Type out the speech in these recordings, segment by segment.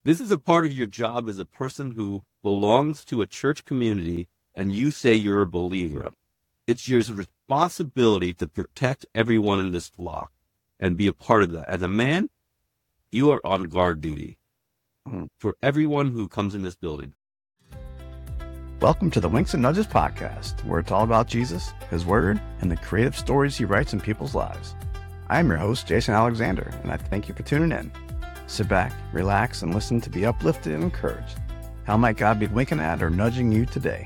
This is a part of your job as a person who belongs to a church community and you say you're a believer. It's your responsibility to protect everyone in this flock and be a part of that. As a man, you are on guard duty for everyone who comes in this building. Welcome to the Winks and Nudges podcast, where it's all about Jesus, His Word, and the creative stories He writes in people's lives. I'm your host, Jason Alexander, and I thank you for tuning in. Sit back, relax, and listen to be uplifted and encouraged. How might God be winking at or nudging you today?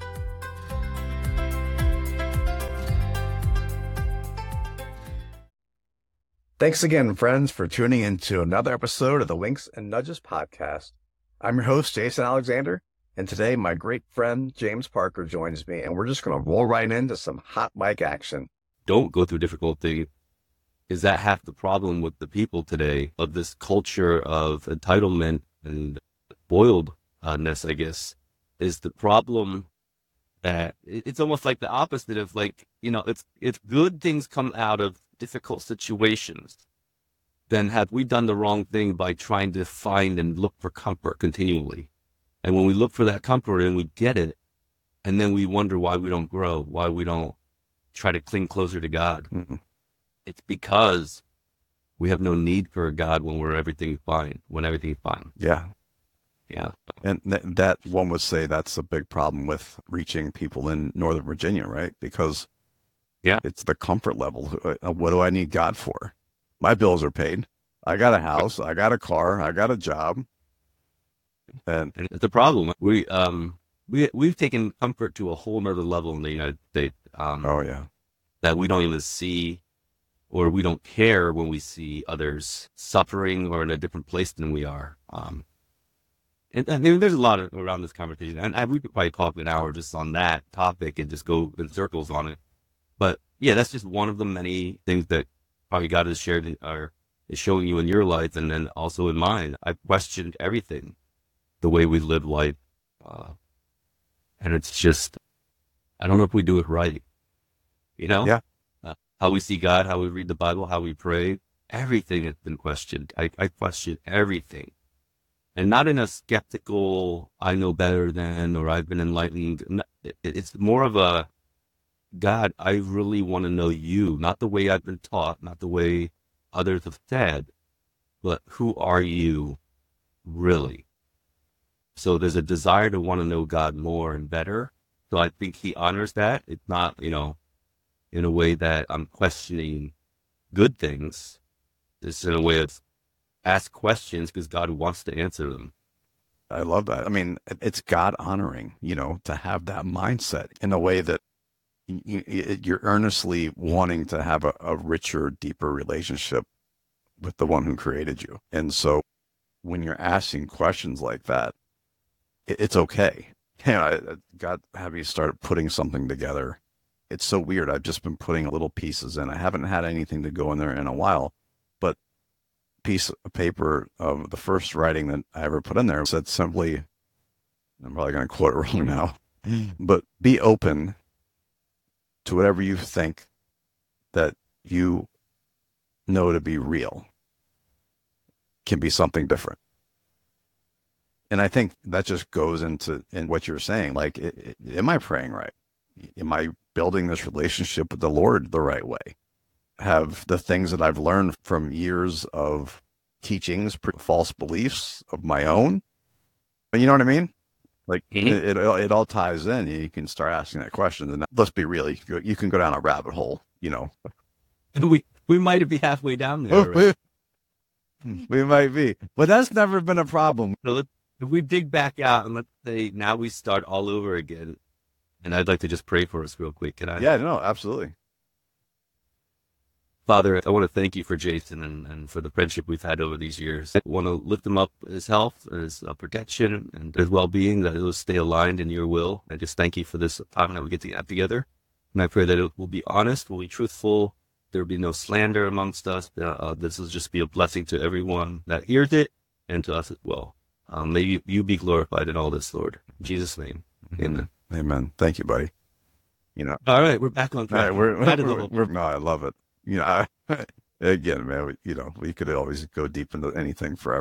Thanks again, friends, for tuning in to another episode of the Winks and Nudges podcast. I'm your host, Jason Alexander, and today my great friend, James Parker, joins me, and we're just going to roll right into some hot mic action. Don't go through difficult things. Is that half the problem with the people today of this culture of entitlement and boiledness, I guess, is the problem that it's almost like the opposite of it's good things come out of difficult situations, then have we done the wrong thing by trying to find and look for comfort continually? And when we look for that comfort and we get it, and then we wonder why we don't grow, why we don't try to cling closer to God. Mm-hmm. It's because we have no need for a God when everything's fine. Yeah. Yeah. And that one would say that's a big problem with reaching people in Northern Virginia, right? Because it's the comfort level. What do I need God for? My bills are paid. I got a house. I got a car. I got a job. And it's a problem. We've taken comfort to a whole nother level in the United States. That we don't even see, or we don't care when we see others suffering or in a different place than we are. And I mean, there's a lot around this conversation, and we could probably talk an hour just on that topic and just go in circles on it. But yeah, that's just one of the many things that probably God has shared or is showing you in your life, and then also in mine. I've questioned everything, the way we live life, and it's just, I don't know if we do it right. Yeah. How we see God, how we read the Bible, how we pray, everything has been questioned. I question everything. And not in a skeptical, I know better than, or I've been enlightened. It's more of a, God, I really want to know you, not the way I've been taught, not the way others have said, but who are you really? So there's a desire to want to know God more and better. So I think He honors that. It's not, in a way that I'm questioning good things. It's in a way of ask questions because God wants to answer them. I love that. I mean, it's God honoring, to have that mindset in a way that you're earnestly wanting to have a richer, deeper relationship with the one who created you. And so when you're asking questions like that, it's okay. God have you start putting something together. It's so weird. I've just been putting little pieces in. I haven't had anything to go in there in a while, but piece of paper of the first writing that I ever put in there said simply, I'm probably going to quote it wrong now, but be open to whatever you think that you know to be real can be something different. And I think that just goes in what you're saying. Like, am I praying right? Am I building this relationship with the Lord the right way? Have the things that I've learned from years of teachings, false beliefs of my own? You know what I mean? Like, it all ties in. You can start asking that question. And let's be real, you can go down a rabbit hole, We might be halfway down there. Right? We might be. But that's never been a problem. So if we dig back out and let's say now we start all over again, and I'd like to just pray for us real quick. Can I? Yeah, no, absolutely. Father, I want to thank you for Jason and for the friendship we've had over these years. I want to lift him up, his health, his protection, and his well-being, that he'll stay aligned in your will. I just thank you for this time that we get to have together. And I pray that it will be honest, will be truthful. There will be no slander amongst us. This will just be a blessing to everyone that hears it and to us as well. May you be glorified in all this, Lord. In Jesus' name, amen. Amen. Thank you, buddy. All right, we're back on track. No, I love it. Again, man, we could always go deep into anything forever.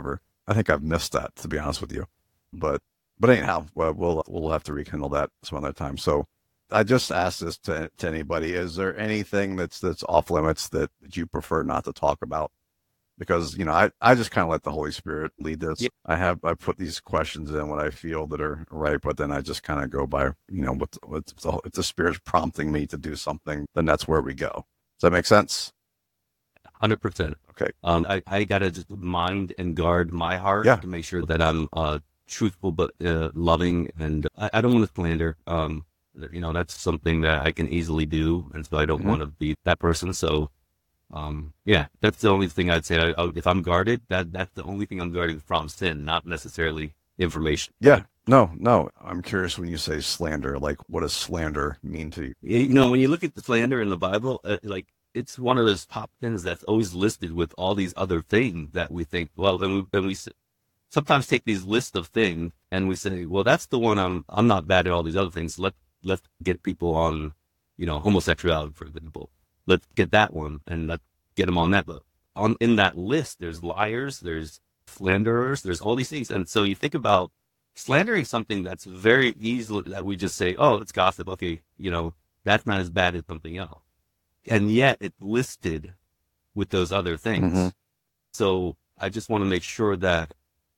I think I've missed that, to be honest with you. But anyhow, well, we'll have to rekindle that some other time. So I just asked this to anybody. Is there anything that's off limits that you prefer not to talk about? Because, I just kind of let the Holy Spirit lead this. Yeah. I put these questions in what I feel that are right, but then I just kind of go by, if the Spirit's prompting me to do something, then that's where we go. Does that make sense? 100%. Okay. I gotta just mind and guard my heart Yeah. to make sure that I'm truthful but loving, and I don't want to slander. That's something that I can easily do, and so I don't want to be that person. So, yeah, that's the only thing I'd say. If I'm guarded, that's the only thing I'm guarding from sin, not necessarily information. Yeah. No. I'm curious when you say slander, like what does slander mean to you? When you look at the slander in the Bible, it's one of those top things that's always listed with all these other things that we think, well, then we sometimes take these lists of things and we say, well, that's the one I'm not bad at all these other things. Let's get people on, homosexuality, for example. Let's get that one and let's get them on that. But in that list, there's liars, there's slanderers, there's all these things. And so you think about slandering something that's very easily that we just say, oh, it's gossip. Okay, that's not as bad as something else. And yet it's listed with those other things. Mm-hmm. So I just want to make sure that,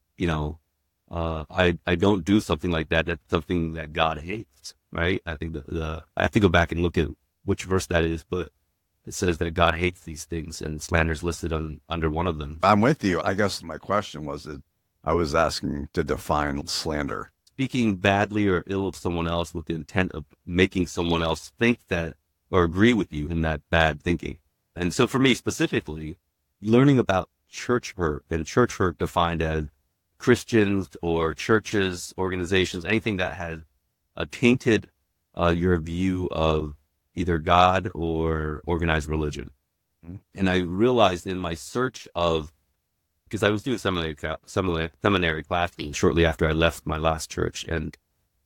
I don't do something like that. That's something that God hates, right? I think I have to go back and look at which verse that is, but it says that God hates these things, and slander is listed under one of them. I'm with you. I guess my question was that I was asking to define slander. Speaking badly or ill of someone else with the intent of making someone else think that or agree with you in that bad thinking. And so for me specifically, learning about church hurt, and church hurt defined as Christians or churches, organizations, anything that has tainted your view of either God or organized religion. Mm-hmm. And I realized in my search because I was doing seminary classes shortly after I left my last church, and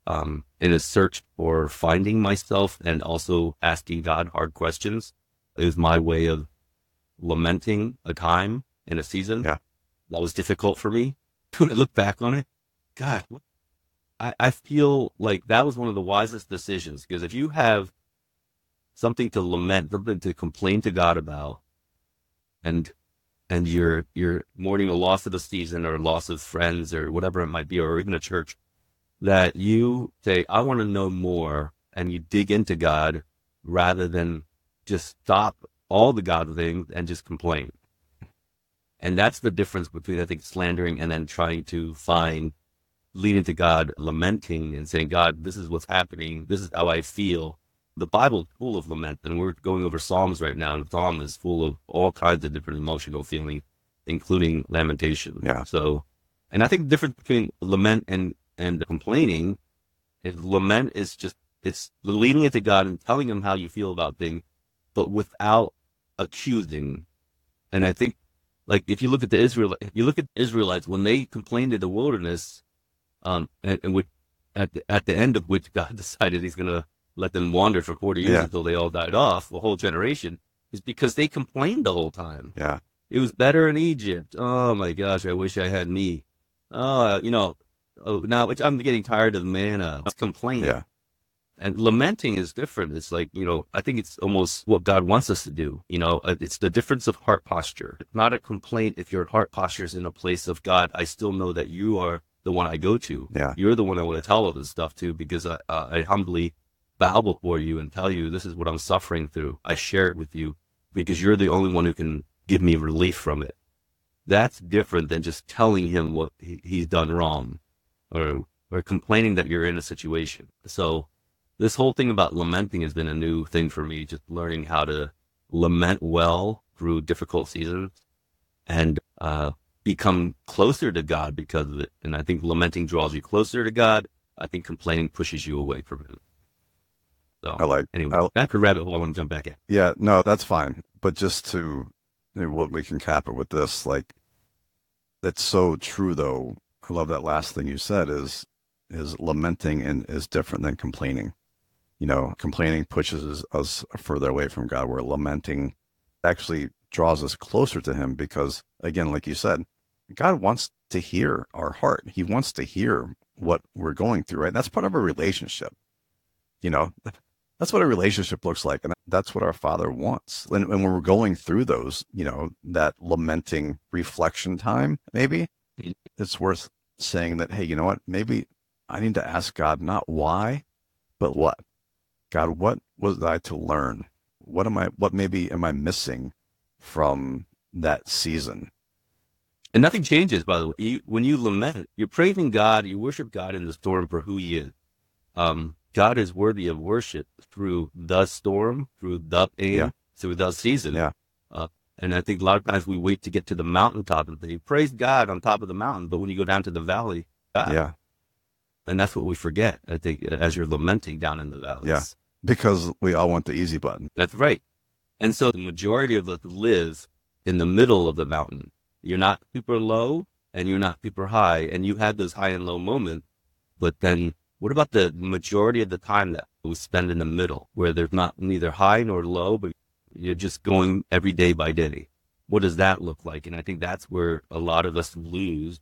in a search for finding myself and also asking God hard questions, it was my way of lamenting a time in a season that was difficult for me. When I look back on it, God, I feel like that was one of the wisest decisions, because if you have something to lament, something to complain to God about, and you're mourning a loss of the season or loss of friends or whatever it might be, or even a church, that you say, I want to know more, and you dig into God rather than just stop all the God things and just complain. And that's the difference between, I think, slandering and then trying to leading to God, lamenting and saying, God, this is what's happening. This is how I feel. The Bible is full of lament, and we're going over Psalms right now, and Psalm is full of all kinds of different emotional feelings, including lamentation. Yeah. So, and I think the difference between lament and complaining is lament is just, it's leading it to God and telling him how you feel about things, but without accusing. And I think, like, if you look at the Israelites, when they complained in the wilderness, and at the end of which God decided he's going to let them wander for 40 years until they all died off, a whole generation, is because they complained the whole time. Yeah. It was better in Egypt. Oh my gosh, I wish I had meat. Now I'm getting tired of manna. It's complaining. Yeah. And lamenting is different. It's like, I think it's almost what God wants us to do. It's the difference of heart posture. It's not a complaint if your heart posture is in a place of, God, I still know that you are the one I go to. Yeah. You're the one I want to tell all this stuff to, because I humbly bow before you and tell you this is what I'm suffering through. I share it with you because you're the only one who can give me relief from it. That's different than just telling him what he's done wrong or complaining that you're in a situation. So this whole thing about lamenting has been a new thing for me, just learning how to lament well through difficult seasons and become closer to God because of it. And I think lamenting draws you closer to God. I think complaining pushes you away from him. So that's a rabbit hole I want to jump back at. Yeah, no, that's fine. But just to, what we can cap it with this, like, that's so true though. I love that last thing you said is lamenting and is different than complaining. Complaining pushes us further away from God, where lamenting actually draws us closer to him, because again, like you said, God wants to hear our heart. He wants to hear what we're going through, right? That's part of a relationship. You know, that's what a relationship looks like. And that's what our Father wants. And when we're going through those, that lamenting reflection time, maybe it's worth saying that, hey, you know what? Maybe I need to ask God not why, but what? God, what was I to learn? What maybe am I missing from that season? And nothing changes, by the way. When you lament, you're praising God, you worship God in the storm for who he is. God is worthy of worship through the storm, through the pain, Yeah. through the season. Yeah. And I think a lot of times we wait to get to the mountaintop and say, praise God on top of the mountain. But when you go down to the valley, God. Yeah. And that's what we forget, I think, as you're lamenting down in the valleys. Yeah. Because we all want the easy button. That's right. And so the majority of us live in the middle of the mountain. You're not super low and you're not super high. And you had those high and low moments. But then what about the majority of the time that we spend in the middle, where there's not neither high nor low, but you're just going every day by day? What does that look like? And I think that's where a lot of us lose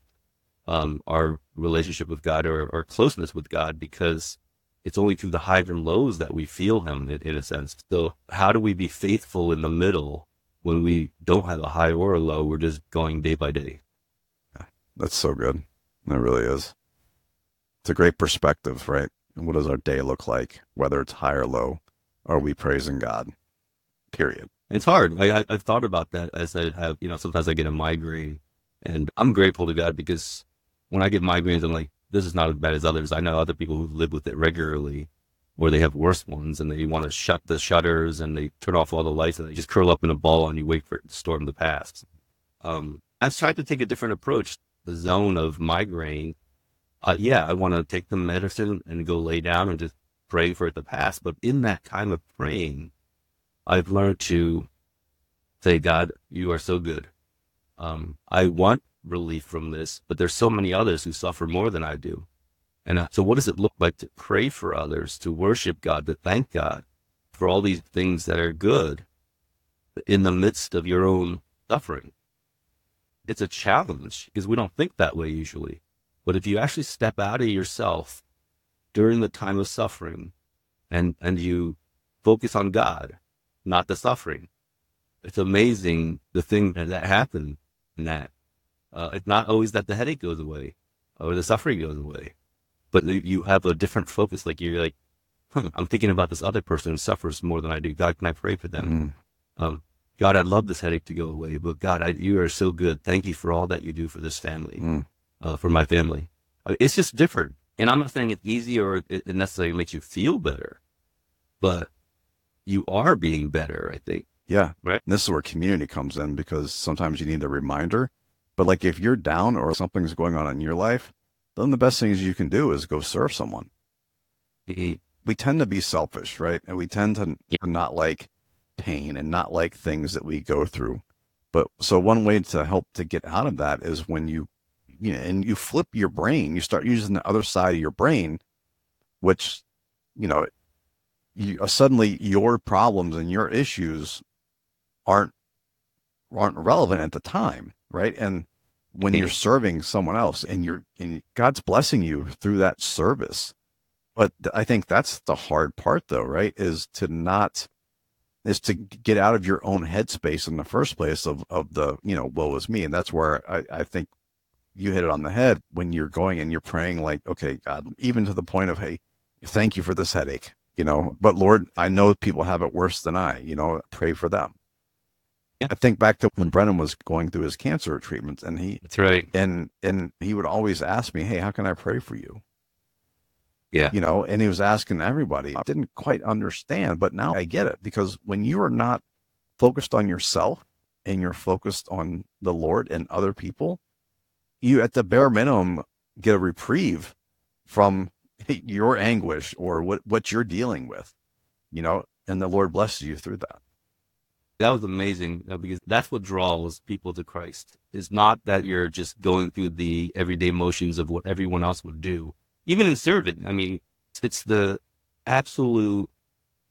our relationship with God, or our closeness with God, because it's only through the highs and lows that we feel him in a sense. So how do we be faithful in the middle when we don't have a high or a low? We're just going day by day. That's so good. That really is. It's a great perspective, right? And what does our day look like, whether it's high or low? Are we praising God? Period. It's hard. I've thought about that as I have, sometimes I get a migraine, and I'm grateful to God because when I get migraines, I'm like, this is not as bad as others. I know other people who live with it regularly, or they have worse ones, and they want to shut the shutters and they turn off all the lights and they just curl up in a ball and you wait for it to storm to pass. I've tried to take a different approach. The zone of migraine, I want to take the medicine and go lay down and just pray for it to pass. But in that time of praying, I've learned to say, God, you are so good. I want relief from this, but there's so many others who suffer more than I do. And so what does it look like to pray for others, to worship God, to thank God for all these things that are good in the midst of your own suffering? It's a challenge because we don't think that way usually. But if you actually step out of yourself during the time of suffering and you focus on God, not the suffering, it's amazing the thing that happened in that. It's not always that the headache goes away or the suffering goes away, but you have a different focus. Like you're like, I'm thinking about this other person who suffers more than I do. God, can I pray for them? God, I'd love this headache to go away, but God, you are so good. Thank you for all that you do for this family, for my family. It's just different. And I'm not saying it's easy or it necessarily makes you feel better, but you are being better, I think. Yeah. Right. And this is where community comes in, because sometimes you need a reminder. But like if you're down or something's going on in your life, then the best things you can do is go serve someone. We tend to be selfish, right? And we tend to not like pain and not like things that we go through. But so one way to help to get out of that is when you flip your brain, you start using the other side of your brain, which, suddenly your problems and your issues aren't relevant at the time, right? And when you're serving someone else and God's blessing you through that service. But I think that's the hard part though, right? Is to get out of your own headspace in the first place of the, woe is me. And that's where I think you hit it on the head when you're going and you're praying like, okay, God, even to the point of, hey, thank you for this headache, but Lord, I know people have it worse than I, pray for them. Yeah. I think back to when Brennan was going through his cancer treatments, and that's right. And he would always ask me, hey, how can I pray for you? Yeah. And he was asking everybody. I didn't quite understand, but now I get it, because when you are not focused on yourself and you're focused on the Lord and other people, you at the bare minimum get a reprieve from your anguish or what you're dealing with, and the Lord blesses you through that. That was amazing, because that's what draws people to Christ. It's not that you're just going through the everyday motions of what everyone else would do. Even in serving, I mean, it's the absolute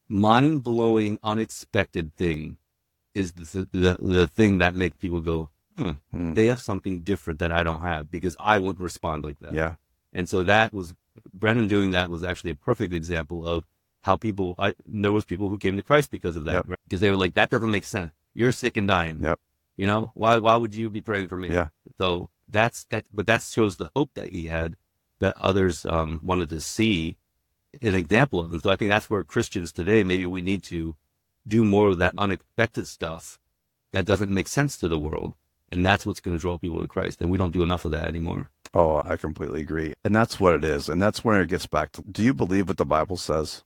mind-blowing, unexpected thing is the thing that makes people go, they have something different that I don't have because I wouldn't respond like that. Yeah. And so that was, Brennan doing that was actually a perfect example of how there was people who came to Christ because of that. Yep. Right? Because they were like, that doesn't make sense. You're sick and dying. Yep. You know, why would you be praying for me? Yeah. So but that shows the hope that he had that others wanted to see an example of. And so I think that's where Christians today, maybe we need to do more of that unexpected stuff that doesn't make sense to the world. And that's what's going to draw people to Christ. And we don't do enough of that anymore. Oh, I completely agree. And that's what it is. And that's where it gets back to, do you believe what the Bible says?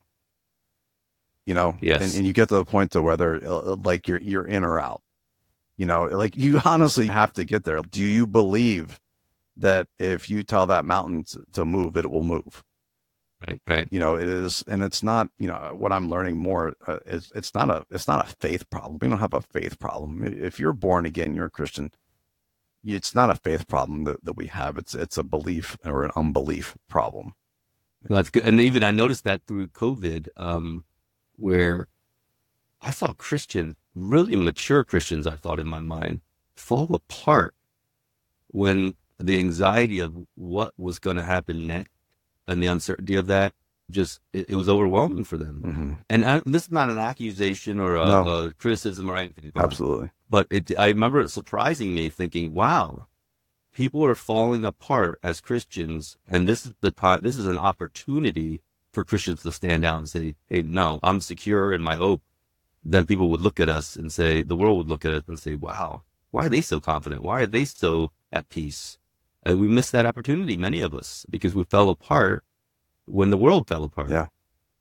You know, Yes. And you get to the point to whether like you're in or out, you know, like you honestly have to get there. Do you believe that if you tell that mountain to move, it will move? Right. You know, it is, and it's not, you know, what I'm learning more is it's not a faith problem. We don't have a faith problem. If you're born again, you're a Christian. It's not a faith problem that we have. It's a belief or an unbelief problem. That's good. And even I noticed that through COVID, where I saw Christians, really mature Christians, I thought in my mind, fall apart when the anxiety of what was going to happen next and the uncertainty of that, it was overwhelming for them. Mm-hmm. And this is not an accusation or a criticism or anything. Absolutely. But I remember it surprising me, thinking, wow, people are falling apart as Christians. And this is an opportunity for Christians to stand out and say, hey, no, I'm secure in my hope. Then people would look at us and say, the world would look at us and say, wow, why are they so confident? Why are they so at peace? And we missed that opportunity, many of us, because we fell apart when the world fell apart. Yeah.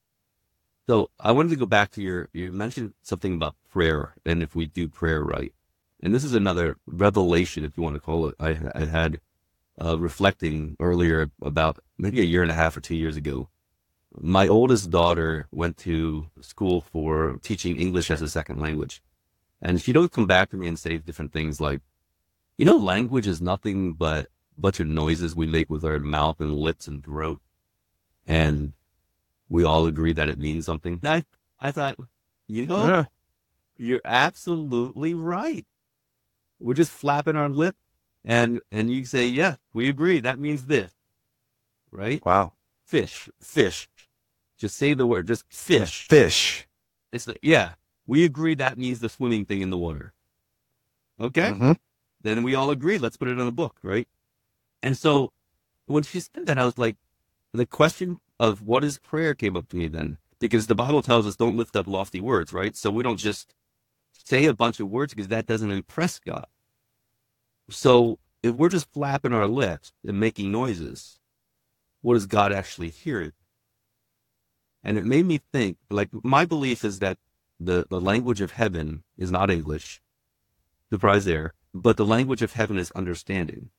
So I wanted to go back to you mentioned something about prayer and if we do prayer right. And this is another revelation, if you want to call it. I had reflecting earlier about maybe a year and a half or 2 years ago. My oldest daughter went to school for teaching English as a second language. And she would come back to me and say different things like, you know, language is nothing but a bunch of noises we make with our mouth and lips and throat. And we all agree that it means something. And I thought, you know, you're absolutely right. We're just flapping our lip and you say, yeah, we agree. That means this, right? Wow. Fish. Just say the word, just fish. Fish. It's yeah, we agree that means the swimming thing in the water. Okay? Mm-hmm. Then we all agree. Let's put it in a book, right? And so when she said that, I was like, the question of what is prayer came up to me then. Because the Bible tells us don't lift up lofty words, right? So we don't just say a bunch of words because that doesn't impress God. So if we're just flapping our lips and making noises, what does God actually hear? And it made me think, like, my belief is that the language of heaven is not English. Surprise there. But the language of heaven is understanding.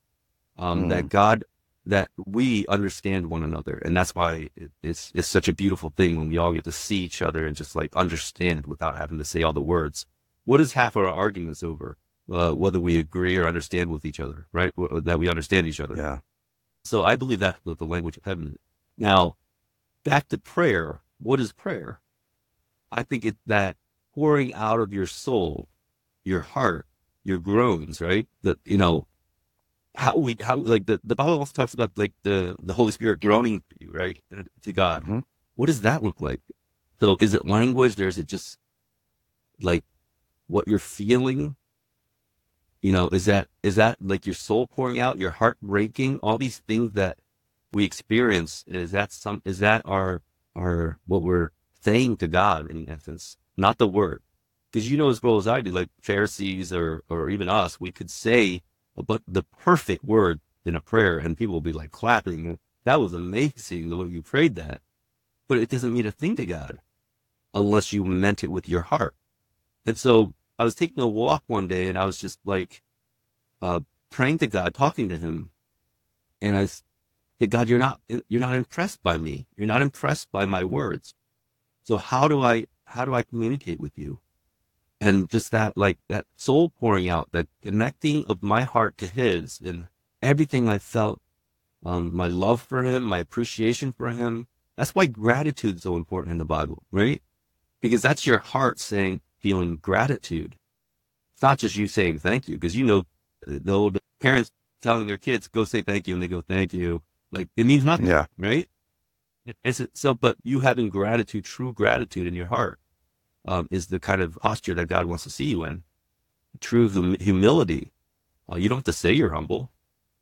That we understand one another. And that's why it's such a beautiful thing when we all get to see each other and just like understand without having to say all the words. What is half of our arguments over? Whether we agree or understand with each other, right? That we understand each other. Yeah. So I believe that's the language of heaven. Now, back to prayer. What is prayer? I think it's that pouring out of your soul, your heart, your groans, right? That, you know, how like the Bible also talks about like the Holy Spirit groaning for you, right? To God. Mm-hmm. What does that look like? So is it language or is it just like what you're feeling? You know, is that like your soul pouring out, your heart breaking, all these things that we experience? Is that our what we're saying to God in essence, not the word? Because you know as well as I do, like Pharisees or even us, we could say but the perfect word in a prayer and people will be like clapping. That was amazing the way you prayed that. But it doesn't mean a thing to God unless you meant it with your heart. And so I was taking a walk one day and I was just like praying to God, talking to him. And I said, God, you're not impressed by me. You're not impressed by my words. So how do I communicate with you? And just that soul pouring out, that connecting of my heart to his and everything I felt, my love for him, my appreciation for him. That's why gratitude is so important in the Bible, right? Because that's your heart feeling gratitude. It's not just you saying thank you, because you know The old parents telling their kids, go say thank you, and they go, thank you. Like, it means nothing, Yeah. right? So, but you having gratitude, true gratitude in your heart, is the kind of posture that God wants to see you in. True humility. You don't have to say you're humble.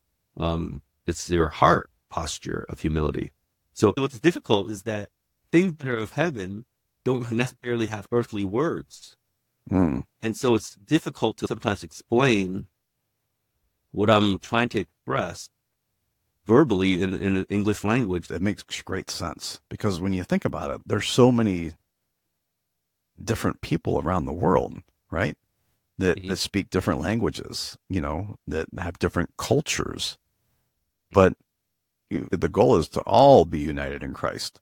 It's your heart posture of humility. So what's difficult is that things that are of heaven don't necessarily have earthly words. Mm. And so it's difficult to sometimes explain what I'm trying to express verbally in the English language. It makes great sense because when you think about it, there's so many different people around the world, right? That speak different languages, that have different cultures. But the goal is to all be united in Christ.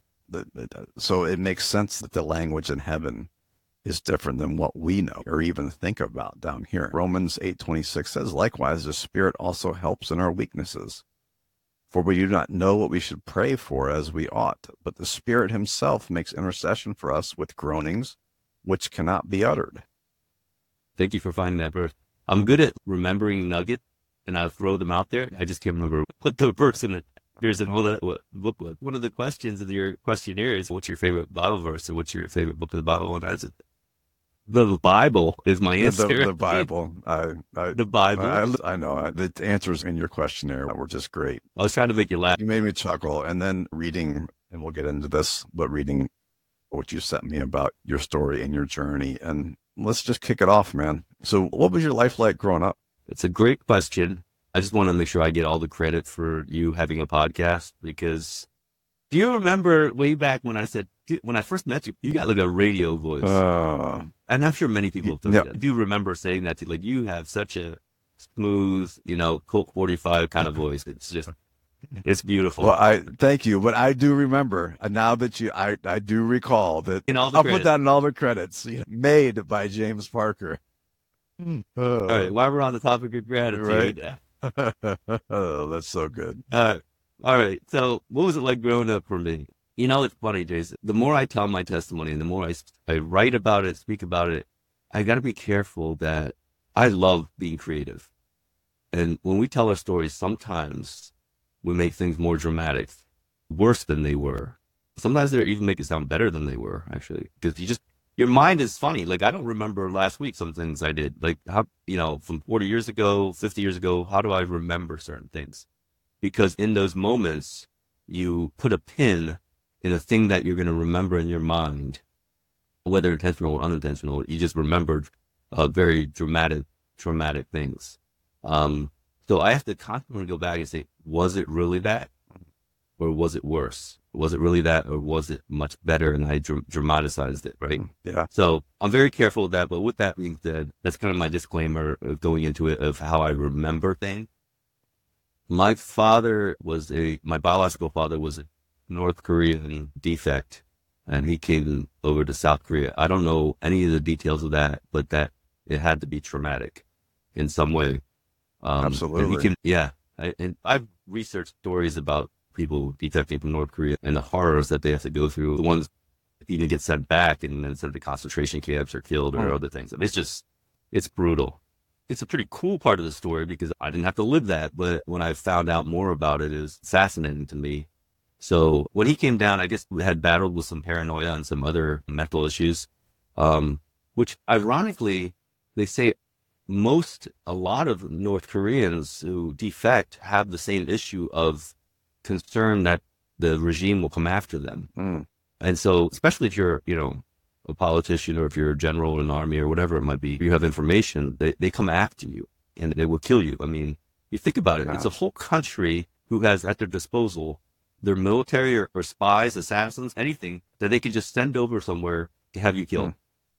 So it makes sense that the language in heaven is different than what we know or even think about down here. Romans 8:26 says, likewise, the Spirit also helps in our weaknesses. For we do not know what we should pray for as we ought, but the Spirit himself makes intercession for us with groanings which cannot be uttered. Thank you for finding that verse. I'm good at remembering nuggets, and I'll throw them out there. I just can't remember what the verse in it. There's an old booklet. One of the questions of your questionnaire is, what's your favorite Bible verse, or what's your favorite book of the Bible? And that's it. The Bible is my answer. The Bible. The Bible. I know. The answers in your questionnaire were just great. I was trying to make you laugh. You made me chuckle. And then reading, and we'll get into this, but reading what you sent me about your story and your journey. And let's just kick it off, man. So what was your life like growing up? It's a great question. I just want to make sure I get all the credit for you having a podcast, because do you remember way back when I said, when I first met you, you got like a radio voice. And I'm sure many people have told you that. I do remember saying that to you, like, you have such a smooth, Colt 45 kind of voice. It's just, it's beautiful. Well, I thank you, but I do remember now that I do recall that I'll put that in all the credits, made by James Parker. All right, while we're on the topic of gratitude, right? That's so good. All right. So, what was it like growing up for me? It's funny, Jason. The more I tell my testimony, and the more I write about it, speak about it, I got to be careful that I love being creative. And when we tell our stories, sometimes we make things more dramatic, worse than they were. Sometimes they even make it sound better than they were, actually, because your mind is funny. Like, I don't remember last week some things I did. Like, how, from 40 years ago, 50 years ago, how do I remember certain things? Because in those moments, you put a pin in a thing that you're going to remember in your mind, whether intentional or unintentional. You just remembered very dramatic things. So I have to constantly go back and say, was it really that? Or was it worse? Was it really that? Or was it much better and I dramatized it, right? Yeah. So I'm very careful of that. But with that being said, that's kind of my disclaimer of going into it, of how I remember things. My biological father was a North Korean defect, and he came over to South Korea. I don't know any of the details of that, but that it had to be traumatic in some way. Absolutely. And I've researched stories about people defecting from North Korea and the horrors that they have to go through. The ones that even get sent back and then sent to concentration camps or killed or other things. It's brutal. It's a pretty cool part of the story because I didn't have to live that, but when I found out more about it, it was fascinating to me. So when he came down, I guess we had battled with some paranoia and some other mental issues, which ironically, they say a lot of North Koreans who defect have the same issue of concern that the regime will come after them. Mm. And so, especially if you're, a politician or if you're a general in the army or whatever it might be, you have information, they come after you and they will kill you. I mean, you think about it, It's a whole country who has at their disposal their military or spies, assassins, anything that they can just send over somewhere to have you killed.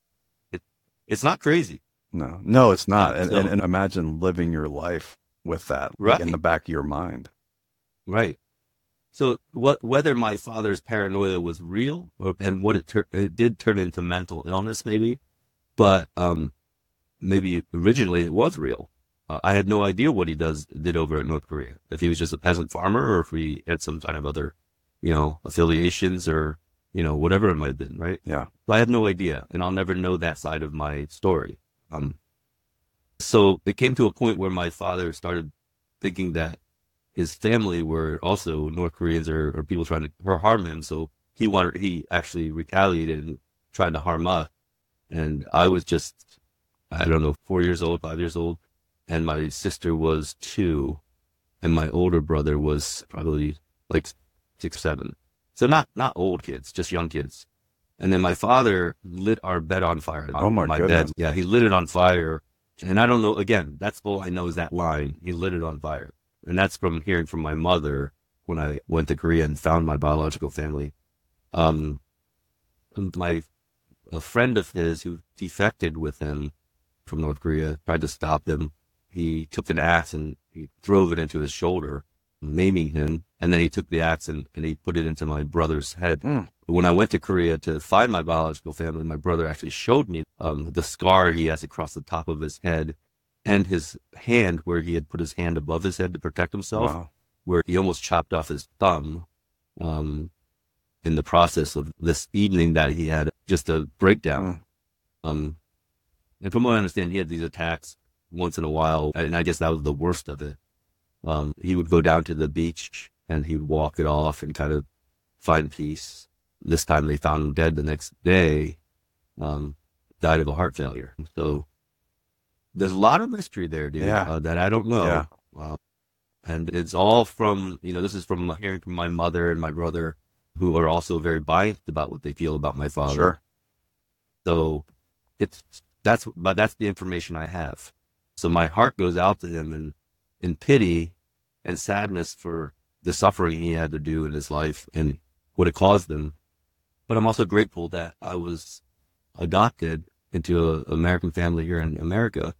It's not crazy. No, it's not. And imagine living your life with that in the back of your mind. Right. So whether my father's paranoia was real and what it did turn into mental illness, maybe, but maybe originally it was real. I had no idea what he did over in North Korea. If he was just a peasant farmer or if he had some kind of other, affiliations or, whatever it might have been, right? Yeah. So I had no idea, and I'll never know that side of my story. So it came to a point where my father started thinking that his family were also North Koreans or people trying to harm him. So he actually retaliated and tried to harm us. And I was just, I don't know, 4 years old, 5 years old. And my sister was 2. And my older brother was probably like 6, 7. So not old kids, just young kids. And then my father lit our bed on fire. Oh my My goodness. bed, yeah, he lit it on fire. And I don't know, again, that's all I know is that line. He lit it on fire. And that's from hearing from my mother when I went to Korea and found my biological family. Um, my a friend of his who defected with him from North Korea tried to stop him. He took an axe and he drove it into his shoulder, maiming him. And then he took the axe and he put it into my brother's head. When I went to Korea to find my biological family, my brother actually showed me the scar he has across the top of his head and his hand where he had put his hand above his head to protect himself, Wow. where he almost chopped off his thumb in the process of this evening that he had just a breakdown. And from what I understand, he had these attacks once in a while, and I guess that was the worst of it. He would go down to the beach and he would walk it off and kind of find peace. This time they found him dead the next day, died of a heart failure. So there's a lot of mystery there, dude, Yeah. that I don't know. Yeah. And it's all from, this is from hearing from my mother and my brother, who are also very biased about what they feel about my father. Sure. So that's the information I have. So my heart goes out to him in pity and sadness for the suffering he had to do in his life and what it caused him. But I'm also grateful that I was adopted into an American family here in America,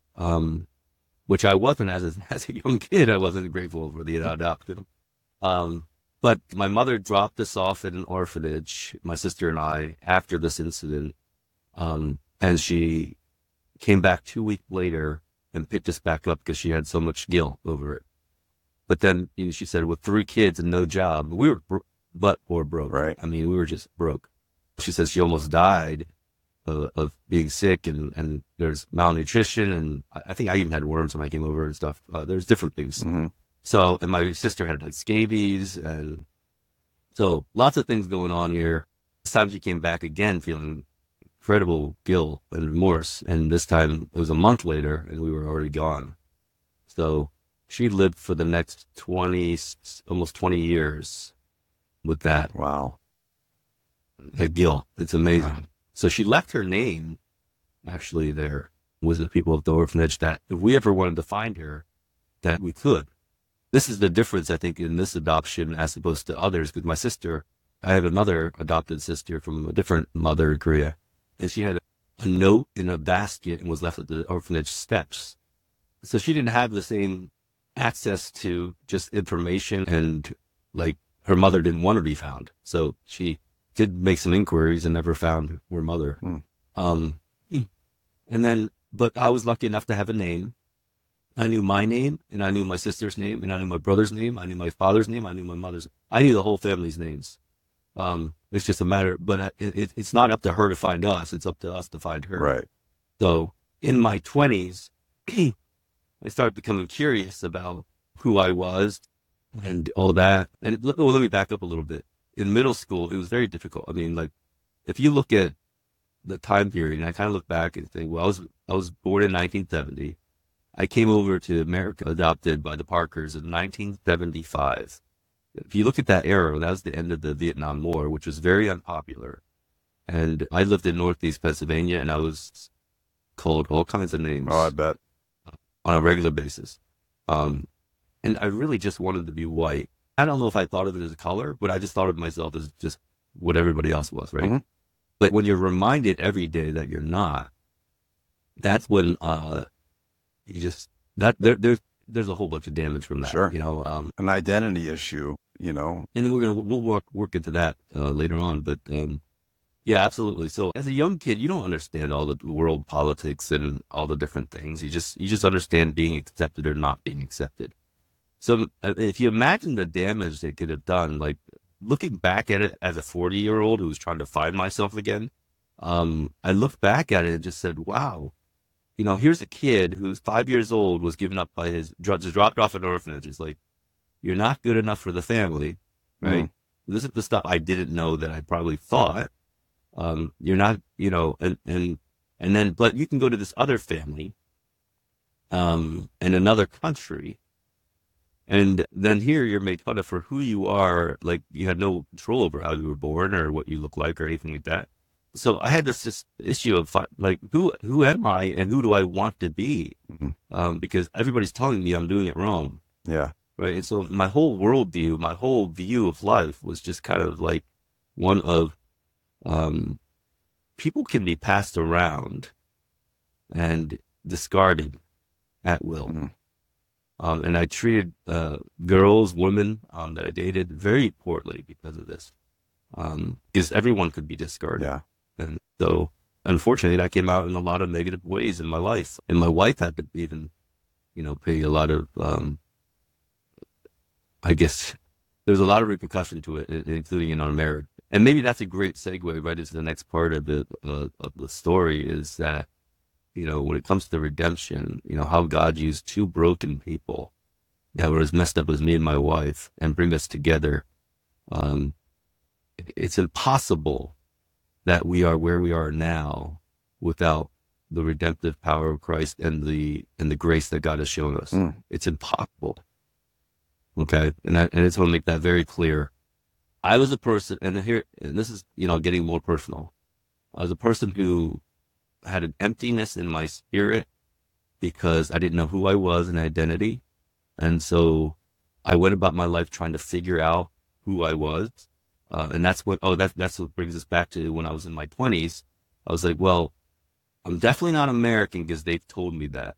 which I wasn't as a young kid. I wasn't grateful for the adoption. But my mother dropped us off at an orphanage, my sister and I, after this incident. And she came back 2 weeks later and picked us back up because she had so much guilt over it. But then she said, with 3 kids and no job, we were but poor broke. Right. I mean, we were just broke. She says she almost died of being sick and there's malnutrition. And I think I even had worms when I came over and stuff. There's different things. Mm-hmm. So, and my sister had like scabies. And so lots of things going on here. This time she came back again feeling incredible guilt and remorse. And this time it was a month later and we were already gone. So she lived for the next almost 20 years with that. Wow. Guilt. It's amazing. So she left her name actually there with the people of the orphanage that if we ever wanted to find her, that we could. This is the difference, I think, in this adoption as opposed to others. Because my sister, I have another adopted sister from a different mother in Korea, and she had a note in a basket and was left at the orphanage steps. So she didn't have the same access to just information, and like her mother didn't want to be found. So she did make some inquiries and never found her mother. And then, but I was lucky enough to have a name. I knew my name, and I knew my sister's name, and I knew my brother's name, I knew my father's name, I knew my mother's. I knew the whole family's names. It's just a matter, but it's not up to her to find us. It's up to us to find her. Right. So in my 20s, I started becoming curious about who I was and all that. And let me back up a little bit. In middle school, it was very difficult. I mean, like, if you look at the time period, and I kind of look back and think, well, I was born in 1970. I came over to America, adopted by the Parkers in 1975. If you look at that era, that was the end of the Vietnam War, which was very unpopular. And I lived in Northeast Pennsylvania, and I was called all kinds of names. Oh, I bet. On a regular basis. And I really just wanted to be white. I don't know if I thought of it as a color, but I just thought of myself as just what everybody else was, right? Mm-hmm. But when you're reminded every day that you're not, that's when you just there's a whole bunch of damage from that. Sure. An identity issue, And we'll work into that later on. But yeah, absolutely. So as a young kid, you don't understand all the world politics and all the different things. You just understand being accepted or not being accepted. So if you imagine the damage they could have done, like looking back at it as a 40-year-old who was trying to find myself again, I looked back at it and just said, wow, here's a kid who's 5 years old, was given up by just dropped off at an orphanage. It's like, you're not good enough for the family, right? Mm. This is the stuff I didn't know that I probably thought. You're not, and then, but you can go to this other family, in another country, and then here you're made fun of for who you are. Like, you had no control over how you were born or what you look like or anything like that. So I had this issue of like, who am I and who do I want to be? Mhm. Because everybody's telling me I'm doing it wrong, Yeah. right? And so my whole worldview, my whole view of life was just kind of like one of, um, people can be passed around and discarded at will. Mhm. And I treated girls, women that I dated very poorly because of this. Because everyone could be discarded. Yeah. And so, unfortunately, that came out in a lot of negative ways in my life. And my wife had to even, pay a lot of, I guess, there's a lot of repercussion to it, including in our marriage. And maybe that's a great segue right into the next part of the story, is that, when it comes to redemption, how God used two broken people that were as messed up as me and my wife and bring us together. Um, it's impossible that we are where we are now without the redemptive power of Christ and the grace that God has shown us. Mm. It's impossible. Okay, and I just want to make that very clear. I was a person, and this is getting more personal. I was a person who had an emptiness in my spirit because I didn't know who I was and identity, and so I went about my life trying to figure out who I was. And that's what brings us back to when I was in my 20s. I was like, well, I'm definitely not American because they've told me that.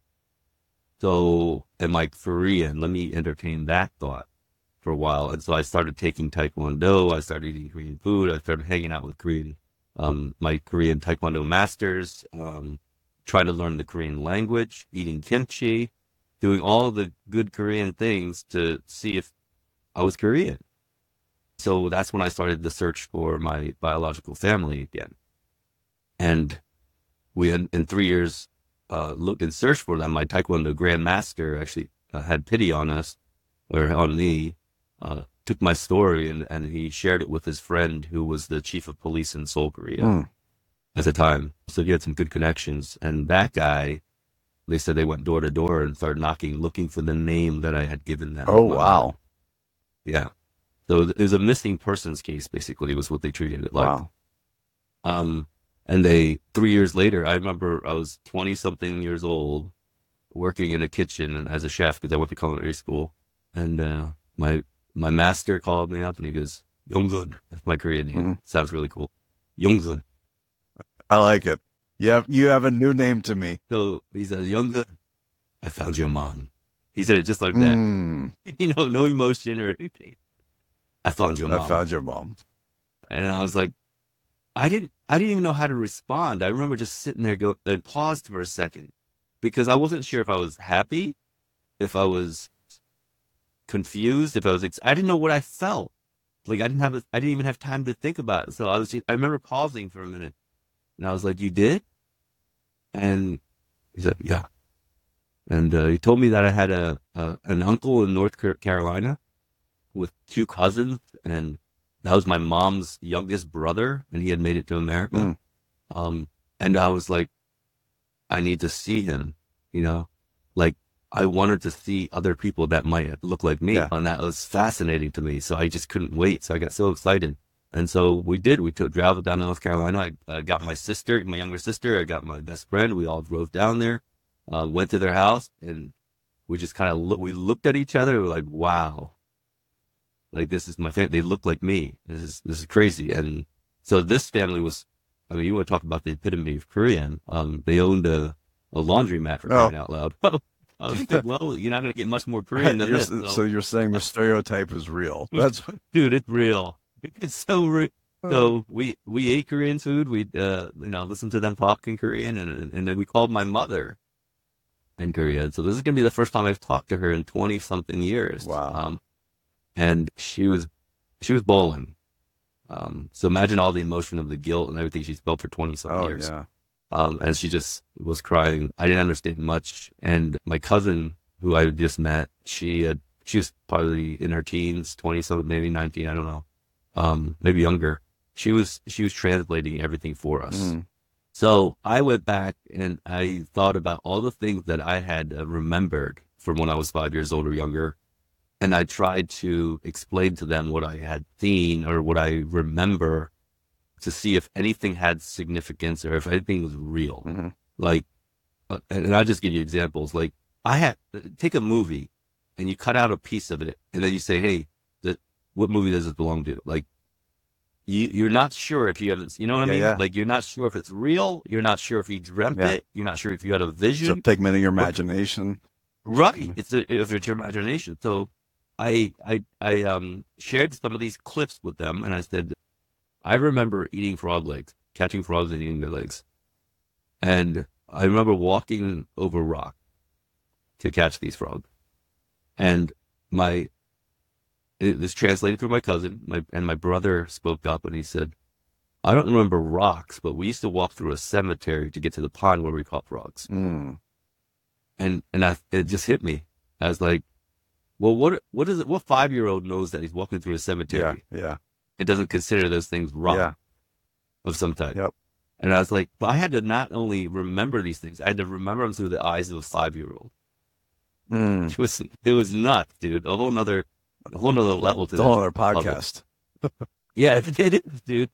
So am I Korean? Let me entertain that thought for a while. And so I started taking Taekwondo. I started eating Korean food. I started hanging out with my Korean Taekwondo masters, trying to learn the Korean language, eating kimchi, doing all the good Korean things to see if I was Korean. So that's when I started the search for my biological family again. And we, in 3 years, looked and searched for them. My Taekwondo grandmaster actually had pity on us, or on me, took my story and he shared it with his friend who was the chief of police in Seoul, Korea Mm. at the time. So he had some good connections. And that guy, they said they went door to door and started knocking, looking for the name that I had given them. Oh, wow. Yeah. So it was a missing persons case, basically, was what they treated it like. Wow. And 3 years later, I remember I was 20 something years old, working in a kitchen as a chef because I went to culinary school. And my master called me up and he goes, Youngsun. That's my Korean name. Mm-hmm. Sounds really cool. Youngsun. I like it. You have a new name to me. So he says, Youngsun, I found your mom. He said it just like that. Mm. No emotion or anything. I found your mom. I found your mom. And I was like, I didn't even know how to respond. I remember just sitting there, and paused for a second because I wasn't sure if I was happy, if I was confused, I didn't know what I felt. Like I didn't even have time to think about it. So I remember pausing for a minute and I was like, you did? And he said, yeah. And he told me that I had an uncle in North Carolina with two cousins, and that was my mom's youngest brother, and he had made it to America. Mm. And I was like, I need to see him, like I wanted to see other people that might look like me. Yeah. And that was fascinating to me. So I just couldn't wait. So I got so excited. And so we traveled down to North Carolina. I got my younger sister, I got my best friend. We all drove down there, went to their house, and we just kind of we looked at each other. We were like, wow. Like, this is my family. They look like me. This is crazy. And so this family was, you want to talk about the epitome of Korean. They owned a laundromat, for crying out loud. I was like, well, you're not going to get much more Korean than this. So you're saying the stereotype is real. That's dude, it's real. It's so real. So we ate Korean food. We listened to them talk in Korean, and then we called my mother in Korea. So this is going to be the first time I've talked to her in 20 something years. Wow. And she was bawling. So imagine all the emotion of the guilt and everything she's felt for 20 some years. Yeah. And she just was crying. I didn't understand much. And my cousin, who I just met, she was probably in her teens, 20 something, maybe 19, I don't know, maybe younger. She was translating everything for us. Mm. So I went back and I thought about all the things that I had remembered from when I was 5 years old or younger. And I tried to explain to them what I had seen or what I remember to see if anything had significance or if anything was real. Mm-hmm. Like, and I'll just give you examples. Like, take a movie and you cut out a piece of it and then you say, hey, what movie does it belong to? Like, you're not sure if you haven't, you know what I mean? Yeah. Like, you're not sure if it's real. You're not sure if you dreamt it. You're not sure if you had a vision. It's a figment of your imagination. Right. If it's your imagination. So I shared some of these clips with them and I said, I remember eating frog legs, catching frogs and eating their legs. And I remember walking over rock to catch these frogs. And it was translated through my cousin, and my brother spoke up and he said, I don't remember rocks, but we used to walk through a cemetery to get to the pond where we caught frogs. Mm. And it just hit me. I was like, well, what is it? What 5-year-old knows that he's walking through a cemetery? Yeah. It doesn't consider those things rock of some type. Yep. And I was like, but I had to not only remember these things, I had to remember them through the eyes of a 5-year-old. Mm. It was nuts, dude. A whole nother level to It's a whole other podcast. Yeah, it is, dude.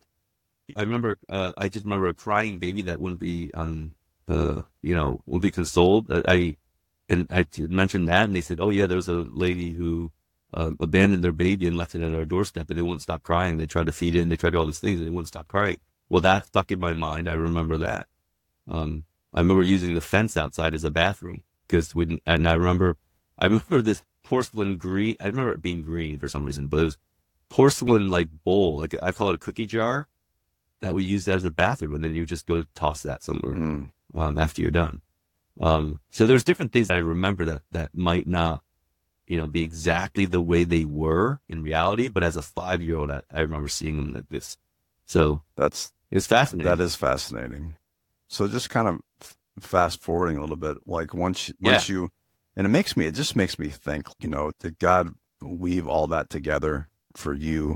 I just remember a crying baby that wouldn't be wouldn't be consoled. I mentioned that, and they said, oh yeah, there was a lady who abandoned their baby and left it at our doorstep, and it wouldn't stop crying. They tried to feed it, and they tried all these things, and it wouldn't stop crying. Well, that stuck in my mind. I remember that. I remember using the fence outside as a bathroom and I remember this porcelain green. I remember it being green for some reason, but it was porcelain like bowl, like I call it a cookie jar, that we used as a bathroom, and then you just go toss that somewhere after you're done. So there's different things I remember that might not, be exactly the way they were in reality, but as a 5-year-old, I remember seeing them like this. So it's fascinating. That is fascinating. So just kind of fast forwarding a little bit, like once you, and it just makes me think, did God weave all that together for you,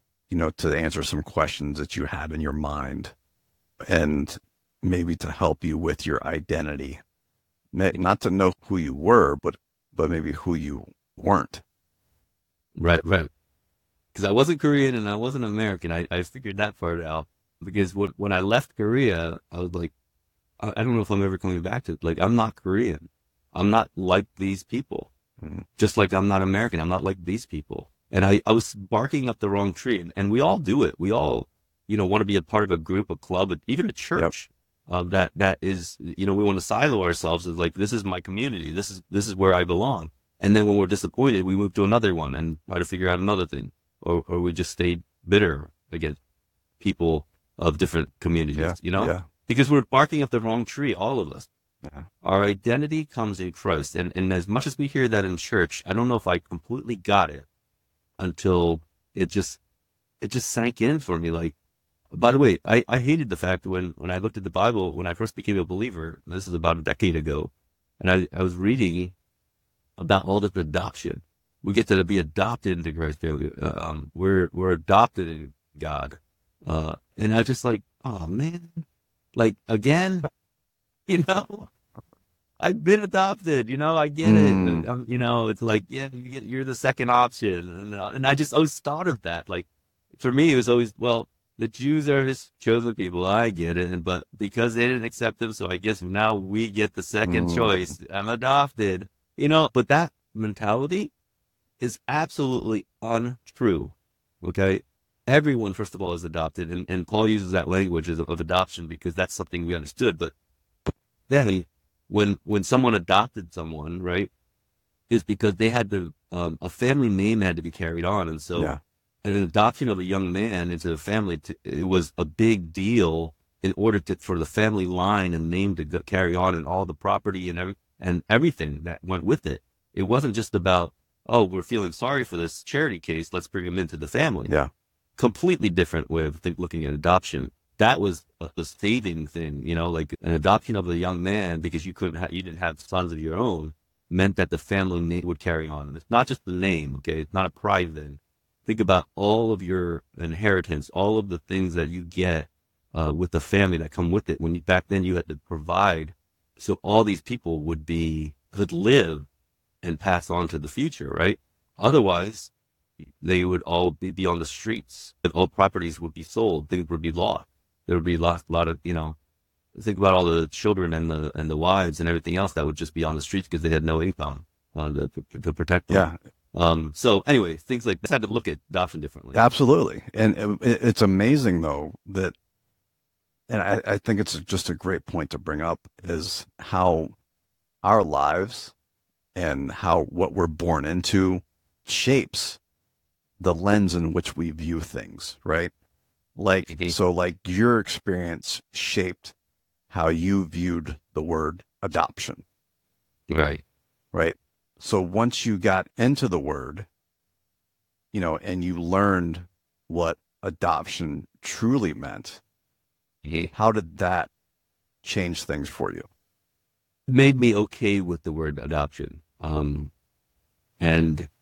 to answer some questions that you had in your mind and maybe to help you with your identity, not to know who you were, but maybe who you weren't. Right. Because I wasn't Korean and I wasn't American. I figured that part out because when I left Korea, I was like, I don't know if I'm ever coming back to it. Like, I'm not Korean. I'm not like these people. Mm-hmm. Just like I'm not American. I'm not like these people. And I was barking up the wrong tree. And we all do it. We all, want to be a part of a group, a club, even a church. Yep. That is, we want to silo ourselves as like, this is my community. This is where I belong. And then when we're disappointed, we move to another one and try to figure out another thing. Or we just stay bitter against people of different communities, Yeah. Because we're barking up the wrong tree, all of us. Yeah. Our identity comes in Christ. And as much as we hear that in church, I don't know if I completely got it until it just sank in for me. Like, by the way, I hated the fact when I looked at the Bible, when I first became a believer, this is about a decade ago, and I was reading about all this adoption. We get to be adopted into Christ family. We're adopted in God. And I was just like, oh man, like again, I've been adopted, I get it. It's like, yeah, you're the second option. And I always thought of that. Like, for me, it was always, well, the Jews are his chosen people. I get it. But because they didn't accept him, so I guess now we get the second choice. I'm adopted, but that mentality is absolutely untrue. Okay. Everyone, first of all, is adopted. And Paul uses that language of adoption because that's something we understood. But then when someone adopted someone, right, is because they had to, a family name had to be carried on. And so an adoption of a young man into the family, it was a big deal in order for the family line and name to carry on and all the property and everything that went with it. It wasn't just about, oh, we're feeling sorry for this charity case, let's bring him into the family. Yeah. Completely different way of looking at adoption. that was a saving thing, like an adoption of a young man because you didn't have sons of your own meant that the family name would carry on. And it's not just the name, okay? It's not a pride thing. Think about all of your inheritance, all of the things that you get with the family that come with it. Back then you had to provide, so all these people could live and pass on to the future, right? Otherwise, they would all be on the streets, and all properties would be sold. Things would be lost. There would be lost a lot of, think about all the children and the wives and everything else that would just be on the streets because they had no income to protect them. Yeah. So anyway, things like that. I had to look at adoption differently. Absolutely. And it's amazing though that, and I think it's just a great point to bring up, is how our lives and how what we're born into shapes the lens in which we view things, right? Like, so like your experience shaped how you viewed the word adoption. Right. Right. So once you got into the word, and you learned what adoption truly meant, how did that change things for you? It made me okay with the word adoption. And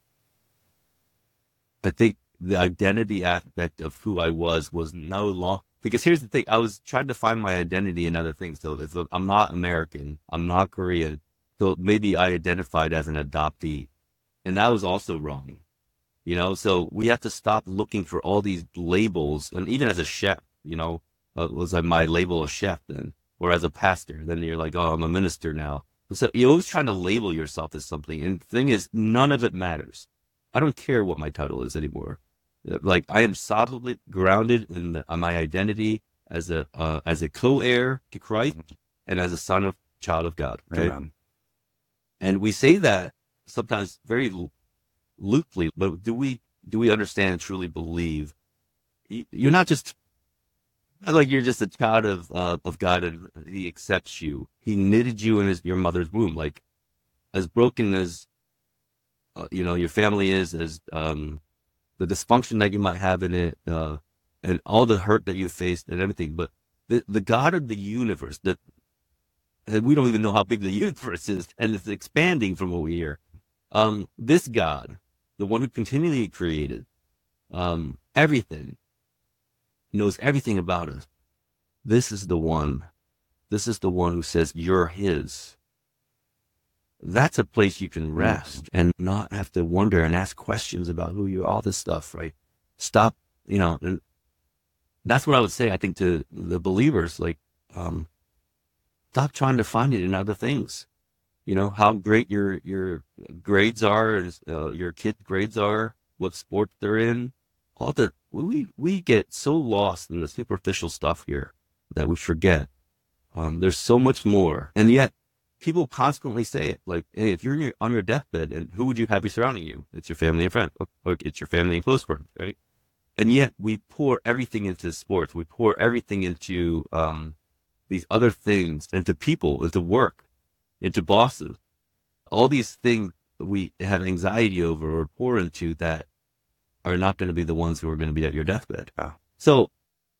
I think the identity aspect of who I was no longer, because here's the thing, I was trying to find my identity in other things. So I'm not American, I'm not Korean. So maybe I identified as an adoptee, and that was also wrong. So we have to stop looking for all these labels. And even as a chef, was like my label a chef then, or as a pastor, then you're like, oh, I'm a minister now. So you're always trying to label yourself as something. And the thing is, none of it matters. I don't care what my title is anymore. Like, I am solidly grounded in my identity as a co-heir to Christ and as a child of God. Okay. Amen. And we say that sometimes very loosely, but do we understand and truly believe you're not just like you're just a child of God and He accepts you. He knitted you in your mother's womb. Like, as broken as your family is, as the dysfunction that you might have in it, and all the hurt that you faced and everything, but the God of the universe, and we don't even know how big the universe is, and it's expanding from what we hear. This God, the one who continually created everything, knows everything about us. This is the one who says you're His. That's a place you can rest and not have to wonder and ask questions about who you are, all this stuff, right? Stop, and that's what I would say, I think, to the believers, like, stop trying to find it in other things. How great your grades are, your kids' grades are, what sport they're in, we get so lost in the superficial stuff here that we forget. There's so much more. And yet, people constantly say it, like, hey, if you're on your deathbed, and who would you have surrounding you? It's your family and friends, or it's your family and close friends, right? And yet we pour everything into sports. We pour everything into these other things, into people, into work, into bosses. All these things we have anxiety over or pour into that are not going to be the ones who are going to be at your deathbed. Yeah. So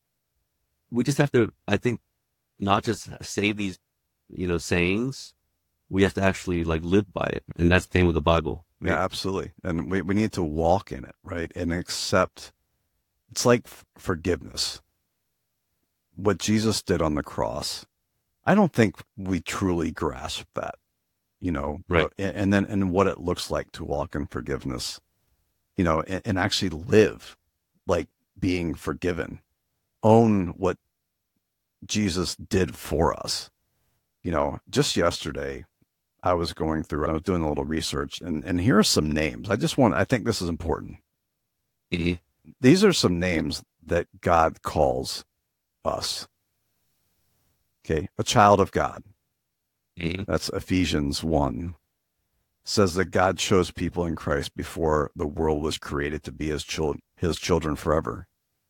we just have to, I think, not just say these sayings, we have to actually like live by it. And that's the same with the Bible. Right? Yeah, absolutely. And we need to walk in it, right? And accept, it's like forgiveness. What Jesus did on the cross, I don't think we truly grasp that, right? And what it looks like to walk in forgiveness, and actually live like being forgiven, own what Jesus did for us. Just yesterday, I was doing a little research, and here are some names. I think this is important. Mm-hmm. These are some names that God calls us. Okay. A child of God. Mm-hmm. That's Ephesians 1. Says that God chose people in Christ before the world was created to be his children forever.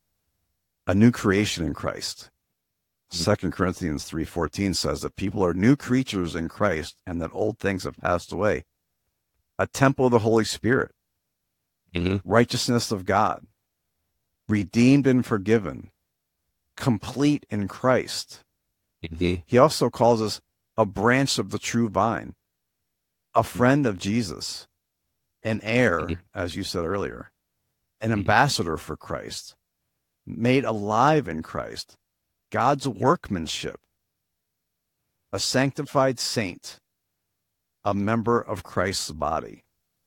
A new creation in Christ. 2 Corinthians 3:14 says that people are new creatures in Christ and that old things have passed away. A temple of the Holy Spirit. Mm-hmm. Righteousness of God. Redeemed and forgiven. complete in Christ. Mhm. He also calls us a branch of the true vine, a friend of Jesus, an Mhm. heir, as you said earlier, an Mhm. ambassador for Christ, made alive in Christ, God's workmanship, a sanctified saint, a member of Christ's body.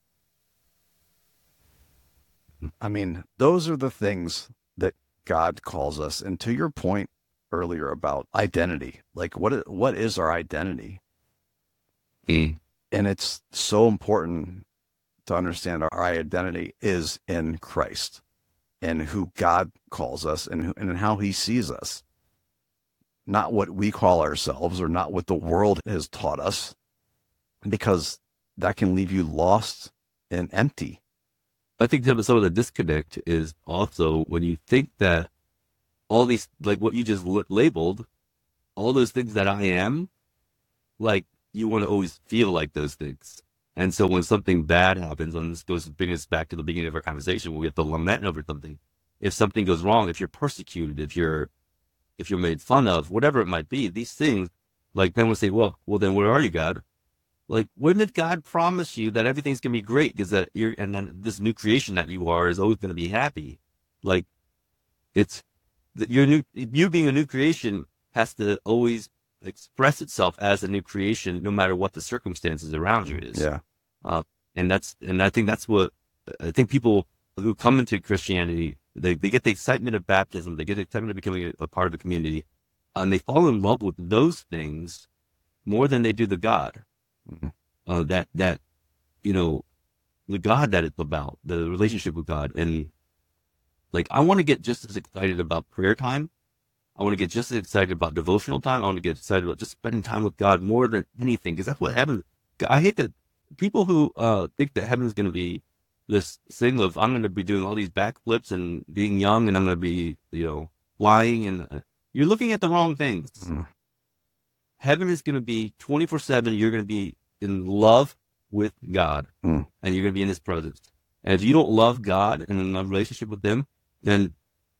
I mean, those are the things that God calls us. And to your point earlier about identity, like what is our identity? Mhm. And it's so important to understand our identity is in Christ and who God calls us and how he sees us, not what we call ourselves or not what the world has taught us, because that can leave you lost and empty. I think some of the disconnect is also when you think that all these, like what you just labeled, all those things that I am, like you want to always feel like those things. And so when something bad happens, and this goes bring us back to the beginning of our conversation, when we have to lament over something. If something goes wrong, if you're persecuted, if you're made fun of, whatever it might be, these things, like then we'll say, well, then where are you, God? Like, when did God promise you that everything's gonna be great? Because that you're, and then this new creation that you are is always gonna be happy. Like, it's your new, you being a new creation has to always express itself as a new creation, no matter what the circumstances around you is. Yeah. Uh, and I think that's what I think people who come into Christianity, they get the excitement of baptism, they get the excitement of becoming a part of the community, and they fall in love with those things more than they do the God. Mhm. That you know the God that it's about, the relationship with God, and like I want to get just as excited about prayer time. I want to get just as excited about devotional time. I want to get excited about just spending time with God more than anything, because that's what heaven. I hate that people who think that heaven is going to be this thing of I'm going to be doing all these backflips and being young, and I'm going to be flying, and you're looking at the wrong things. Mhm. Heaven is going to be 24/7. You're going to be in love with God, Mm. and you're going to be in His presence. And if you don't love God and in a relationship with Him, then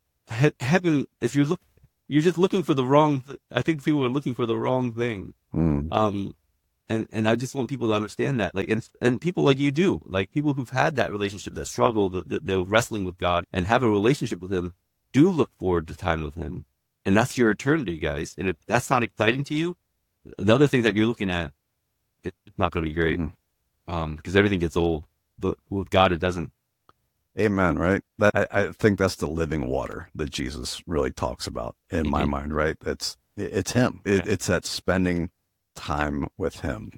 heaven, if you're just looking for the wrong. I think people are looking for the wrong thing. Mm. Um, and I just want people to understand that, like, and people like you do, like people who've had that relationship, that struggle, they're wrestling with God and have a relationship with Him, do look forward to time with Him, and that's your eternity, guys. And if that's not exciting to you, the other things that you're looking at, it's not going to be great. Mm. Because everything gets old, but with God, it doesn't. Amen. Right. I think that's the living water that Jesus really talks about in my Mhm. mind. Right. It's him. Yeah. It's that spending time with him.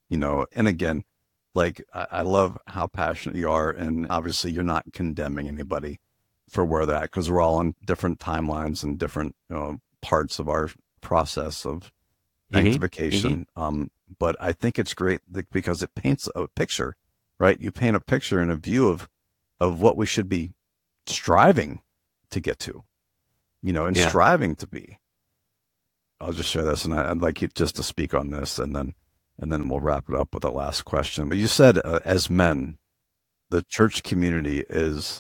And again, like I love how passionate you are, and obviously you're not condemning anybody for where they're at, because we're all on different timelines and different parts of our process of Hmm. Hmm. sanctification. But I think it's great because it paints a picture, right? You paint a picture and a view of what we should be striving to get to, and Yeah. striving to be. I'll just share this, and I'd like you just to speak on this, and then we'll wrap it up with the last question. But you said, as men, the church community is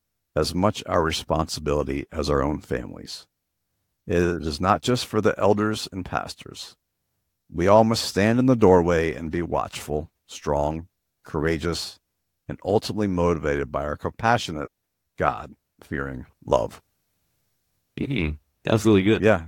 as much our responsibility as our own families. It is not just for the elders and pastors. We all must stand in the doorway and be watchful, strong, courageous, and ultimately motivated by our compassionate, God fearing love. Hmm. That's really good. Yeah,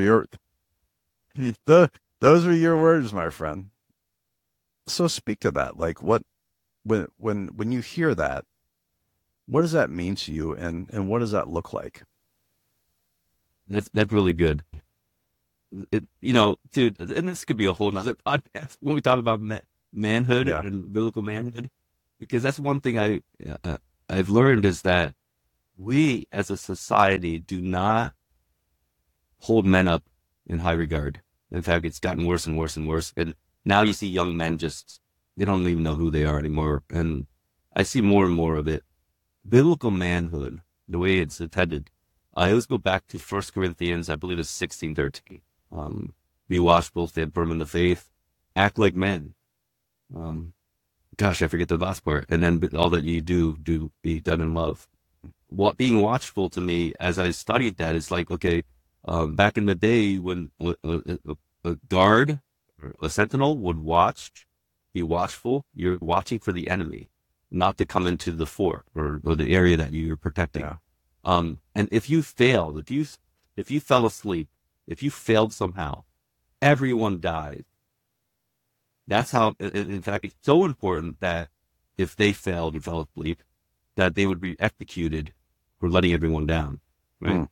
those are your words, my friend. So speak to that. Like, what when you hear that, what does that mean to you, and what does that look like? That's really good. Dude, and this could be a whole nother podcast when we talk about manhood Yeah. and biblical manhood, because that's one thing I've learned is that we as a society do not hold men up in high regard. In fact, it's gotten worse and worse and worse. And now you see young men they don't even know who they are anymore. And I see more and more of it. Biblical manhood, the way it's intended. I always go back to 1 Corinthians, I believe it's 16:13. Be watchful, stand firm in the faith, act like men. Gosh, I forget the last part. And then all that you do be done in love. what being watchful to me as I studied that is like, okay, back in the day when a guard or a sentinel would be watchful, you're watching for the enemy, not to come into the fort or the area that you're protecting. Yeah. And if you failed, if you fell asleep, if you failed somehow, everyone died. That's how, in fact, it's so important that if they failed and fell asleep, that they would be executed for letting everyone down, right? Mm.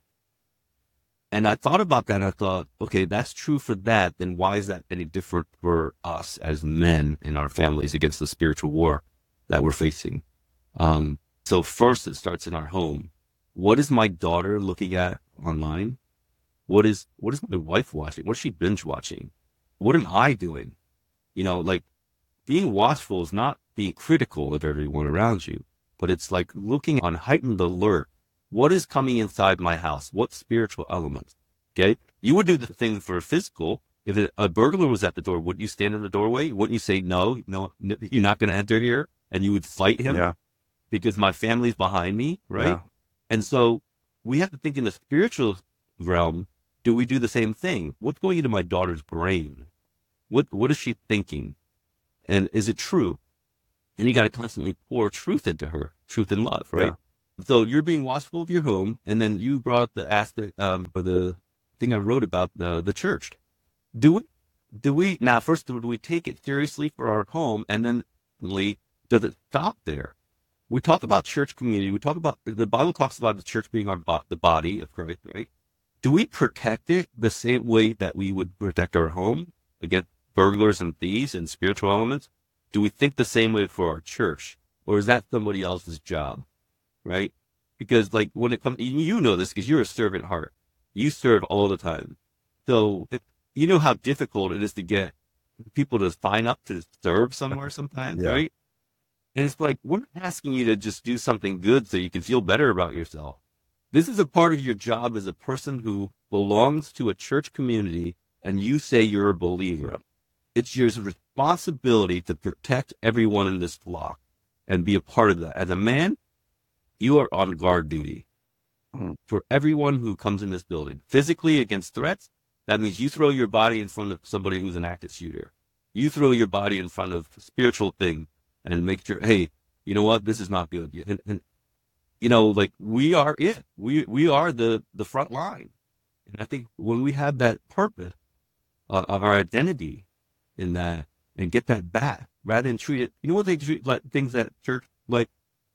And I thought about that. And I thought, okay, that's true for that. Then why is that any different for us as men in our families against the spiritual war that we're facing? So first, it starts in our home. What is my daughter looking at online? What is my wife watching? What is she binge watching? What am I doing? You know, like being watchful is not being critical of everyone around you, but it's like looking on heightened alert. What is coming inside my house? What spiritual elements? Okay. You would do the thing for physical. If a burglar was at the door, wouldn't you stand in the doorway? Wouldn't you say, no, you're not going to enter here? And you would fight him Yeah. because my family's behind me, right? Yeah. And so we have to think in the spiritual realm. Do we do the same thing? What's going into my daughter's brain? What is she thinking? And is it true? And you got to constantly pour truth into her, truth and love, right? Yeah. So you're being watchful of your home, and then you brought the aspect, or the thing I wrote about the church. Do we now? First, do we take it seriously for our home, and then does it stop there? We talk about church community. We talk about the Bible talks about the church being the body of Christ, right? Do we protect it the same way that we would protect our home against burglars and thieves and spiritual elements? Do we think the same way for our church, or is that somebody else's job, right? Because like when it comes, you know this because you're a servant heart. You serve all the time. So you know how difficult it is to get people to sign up to serve somewhere sometimes, Yeah. right? And it's like, we're not asking you to just do something good so you can feel better about yourself. This is a part of your job as a person who belongs to a church community and you say you're a believer. Yep. It's your responsibility to protect everyone in this flock and be a part of that. As a man, you are on guard duty for everyone who comes in this building. Physically against threats, that means you throw your body in front of somebody who's an active shooter. You throw your body in front of a spiritual thing and make sure, hey, you know what? This is not good. And you know, like we are it. We are the front line. And I think when we have that purpose of our identity in that and get that back rather than treat it, you know what they treat like things at church? Like,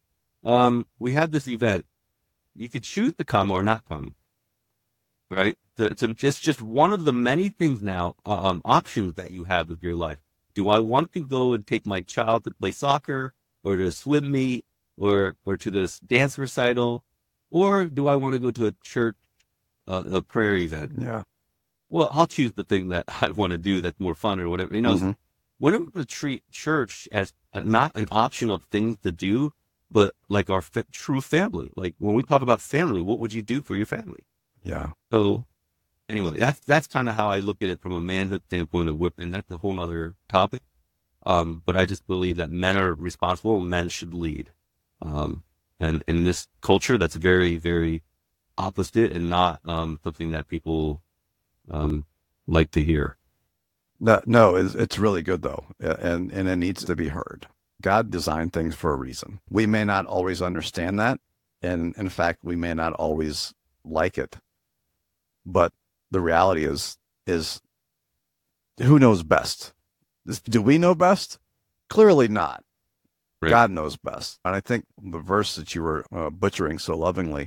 we had this event. You could choose to come or not come, right? It's just one of the many things now, options that you have of your life. Do I want to go and take my child to play soccer or to swim meet or to this dance recital? Or do I want to go to a church, a prayer event? Yeah. Well, I'll choose the thing that I want to do that's more fun or whatever. You know, whenever we treat church as not an optional thing to do, but like our true family. Like when we talk about family, what would you do for your family? Yeah. So anyway, that's kind of how I look at it from a manhood standpoint of whipping. That's a whole other topic. But I just believe that men are responsible. Men should lead. And in this culture, that's very, very opposite and not something that people like to hear. No, it's really good though, and it needs to be heard. God designed things for a reason. We may not always understand that, and in fact, we may not always like it. But the reality is who knows best? Do we know best? Clearly not. Right. God knows best. And I think the verse that you were butchering so lovingly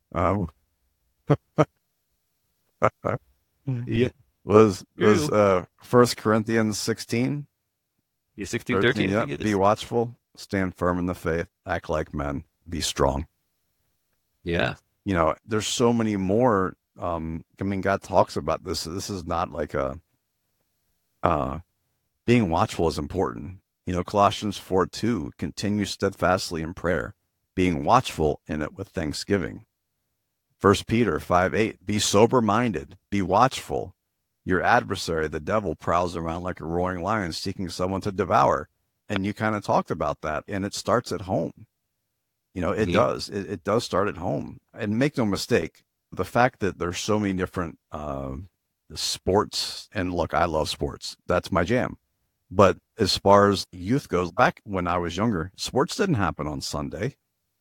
Yeah. was 1 Corinthians 16. Yeah, 16, 13. Yeah. Be watchful, stand firm in the faith, act like men, be strong. Yeah. You know, there's so many more. I mean, God talks about this. This is not like being watchful is important. You know, Colossians 4:2, continue steadfastly in prayer, being watchful in it with thanksgiving. 1 Peter 5:8, be sober-minded, be watchful. Your adversary, the devil, prowls around like a roaring lion seeking someone to devour. And you kind of talked about that. And it starts at home. It Mhm. does. It does start at home. And make no mistake, the fact that there's so many different sports, and look, I love sports. That's my jam. But as far as youth goes, back when I was younger, sports didn't happen on Sunday.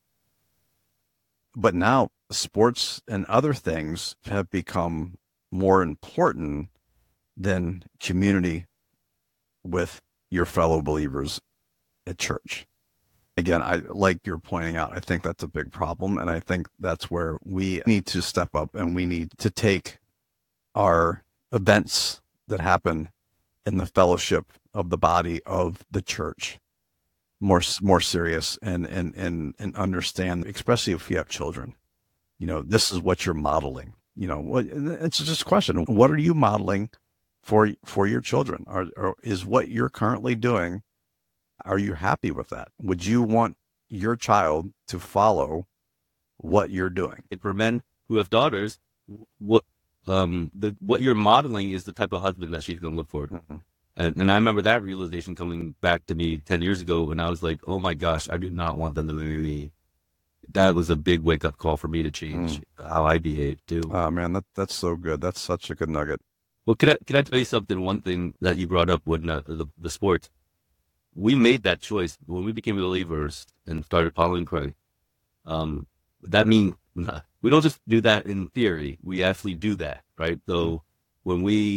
But now sports and other things have become more important than community with your fellow believers at church. Again, I like you're pointing out, I think that's a big problem. And I think that's where we need to step up, and we need to take our events that happen in the fellowship of the body of the church more serious, and understand, especially if you have children, this is what you're modeling. It's just a question. What are you modeling for your children? Or is what you're currently doing, are you happy with that? Would you want your child to follow what you're doing? And for men who have daughters, what what you're modeling is the type of husband that she's going to look for. Mhm. And I remember that realization coming back to me 10 years ago when I was like, oh my gosh, I do not want them to marry me. That was a big wake up call for me to change how I behave too. Oh man, that's so good. That's such a good nugget. Well, can I tell you something? One thing that you brought up when the sports, we made that choice when we became believers and started following Christ. That means we don't just do that in theory. We actually do that, right? So when we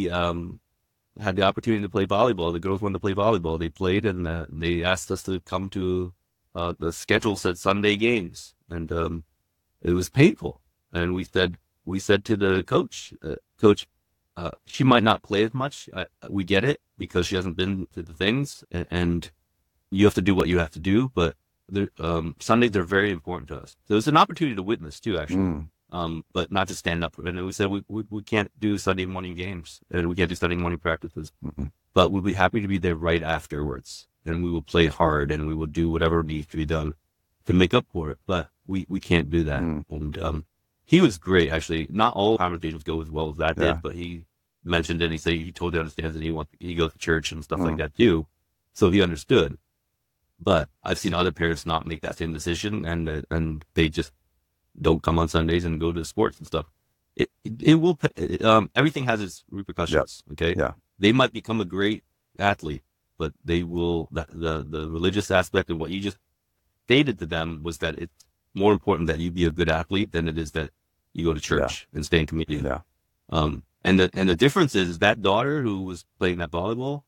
had the opportunity to play volleyball, the girls wanted to play volleyball. They played, and they asked us to come to the schedule said Sunday games, and it was painful. And we said to the coach, Coach, she might not play as much. We get it because she hasn't been to the things, and you have to do what you have to do. But Sundays are very important to us. So it's an opportunity to witness too, actually. But not to stand up. And we said we can't do Sunday morning games, and we can't do Sunday morning practices. But we'll be happy to be there right afterwards, and we will play hard, and we will do whatever needs to be done to make up for it. But we can't do that. And he was great, actually. Not all conversations go as well as that Yeah. did, but he mentioned it. And he said he totally understands, and he goes to church and stuff like that too. So he understood. But I've seen other parents not make that same decision, and they just don't come on Sundays and go to sports and stuff. It will everything has its repercussions. Okay, Yeah. they might become a great athlete, but they will the religious aspect of what you just stated to them was that it's more important that you be a good athlete than it is that you go to church and stay in community. Yeah. And the difference is that daughter who was playing that volleyball,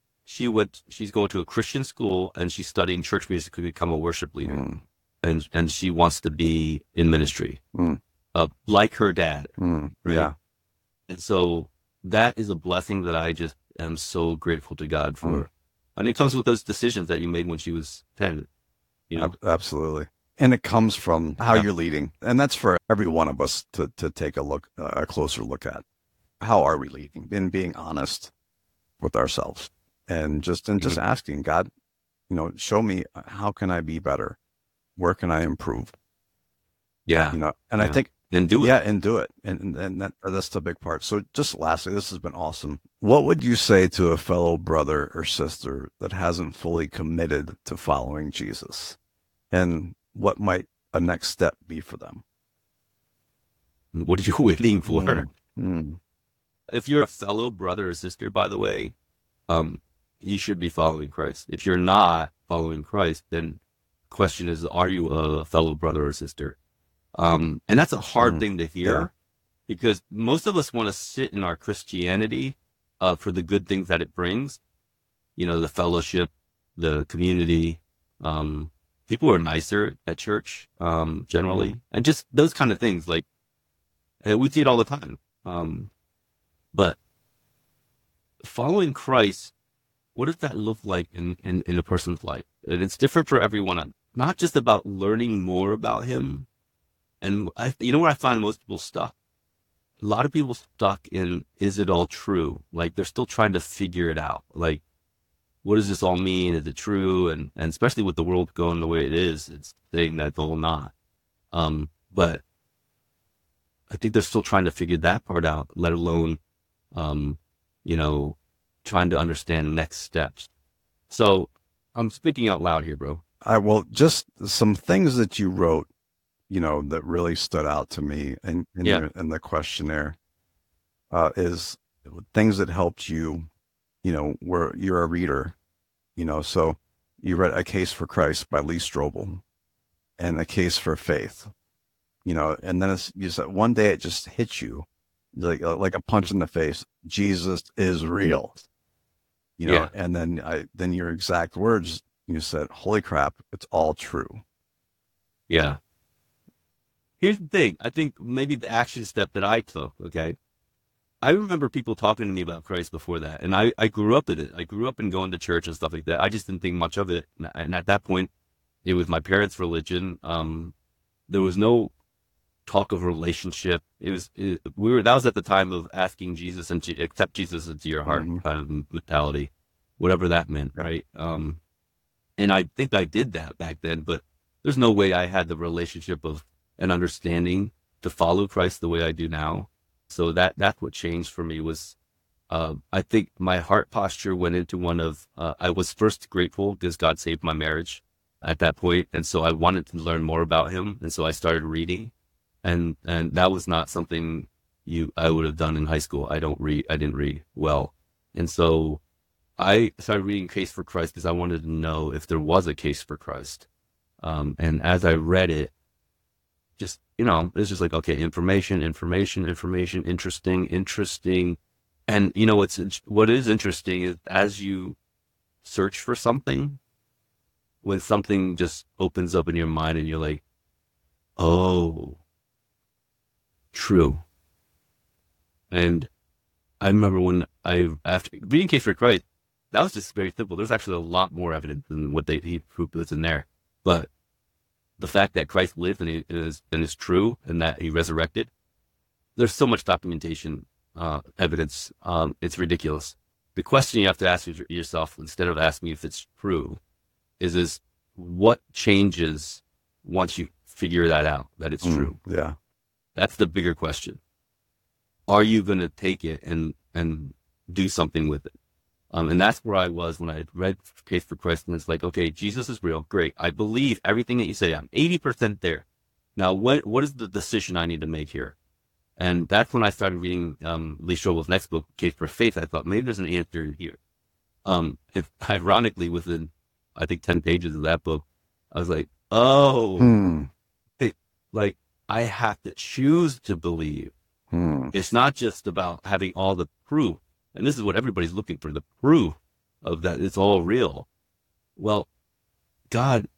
she's going to a Christian school, and she's studying church music to become a worship leader. And she wants to be in ministry, like her dad. Right? Yeah. And so that is a blessing that I just am so grateful to God for. And it comes with those decisions that you made when she was 10. Absolutely. And it comes from how you're leading. And that's for every one of us to take a closer look at. How are we leading? And being honest with ourselves, and just asking God, show me, how can I be better? Where can I improve? Yeah. And I think, and do it. Yeah, and do it. And that's the big part. So just lastly, this has been awesome. What would you say to a fellow brother or sister that hasn't fully committed to following Jesus? And what might a next step be for them? What are you waiting for? If you're a fellow brother or sister, by the way, you should be following Christ. If you're not following Christ, then the question is, are you a fellow brother or sister? And that's a hard thing to hear, because most of us want to sit in our Christianity for the good things that it brings. The fellowship, the community. People are nicer at church, generally, and just those kind of things. Like, we see it all the time. But following Christ, what does that look like in a person's life? And it's different for everyone. Not just about learning more about him. And where I find most people stuck? A lot of people stuck in, is it all true? Like, they're still trying to figure it out. Like, what does this all mean? Is it true? And especially with the world going the way it is, it's saying that it's all not. But I think they're still trying to figure that part out, let alone, trying to understand next steps. So I'm speaking out loud here, bro. Well, just some things that you wrote, that really stood out to me Yeah. in the questionnaire, is things that helped you, where you're a reader, so you read A Case for Christ by Lee Strobel and A Case for Faith, and then you said one day it just hit you like a punch in the face. Jesus is real, Yeah. and then your exact words, you said, holy crap, it's all true. Yeah. Here's the thing. I think maybe the action step that I took, okay? I remember people talking to me about Christ before that, and I grew up in it. I grew up in going to church and stuff like that. I just didn't think much of it. And at that point, it was my parents' religion. There was no talk of relationship. That was at the time of asking Jesus and to accept Jesus into your heart Mm-hmm. kind of mentality, whatever that meant, Yeah. right? And I think I did that back then, but there's no way I had the relationship of an understanding to follow Christ the way I do now. So that's what changed for me was, I think my heart posture went into one of, I was first grateful because God saved my marriage at that point. And so I wanted to learn more about him. And so I started reading, and that was not something I would have done in high school. I didn't read well. And so I started reading Case for Christ because I wanted to know if there was a case for Christ. And as I read it, just, it's just like, okay, information, interesting. And what is interesting is as you search for something, when something just opens up in your mind and you're like, oh, true. And I remember after reading Case for Christ, that was just very simple. There's actually a lot more evidence than what he puts in there. But the fact that Christ lived and is true and that he resurrected, there's so much documentation, evidence. It's ridiculous. The question you have to ask yourself, instead of asking if it's true, is what changes once you figure that out, that it's true? Yeah. That's the bigger question. Are you going to take it and do something with it? And that's where I was when I read Case for Christ, and it's like, okay, Jesus is real. Great. I believe everything that you say. I'm 80% there. Now, what is the decision I need to make here? And that's when I started reading Lee Strobel's next book, Case for Faith. I thought maybe there's an answer here. Ironically, within, I think, 10 pages of that book, I was like, oh, like I have to choose to believe. It's not just about having all the proof. And this is what everybody's looking for, the proof of that it's all real. Well, God,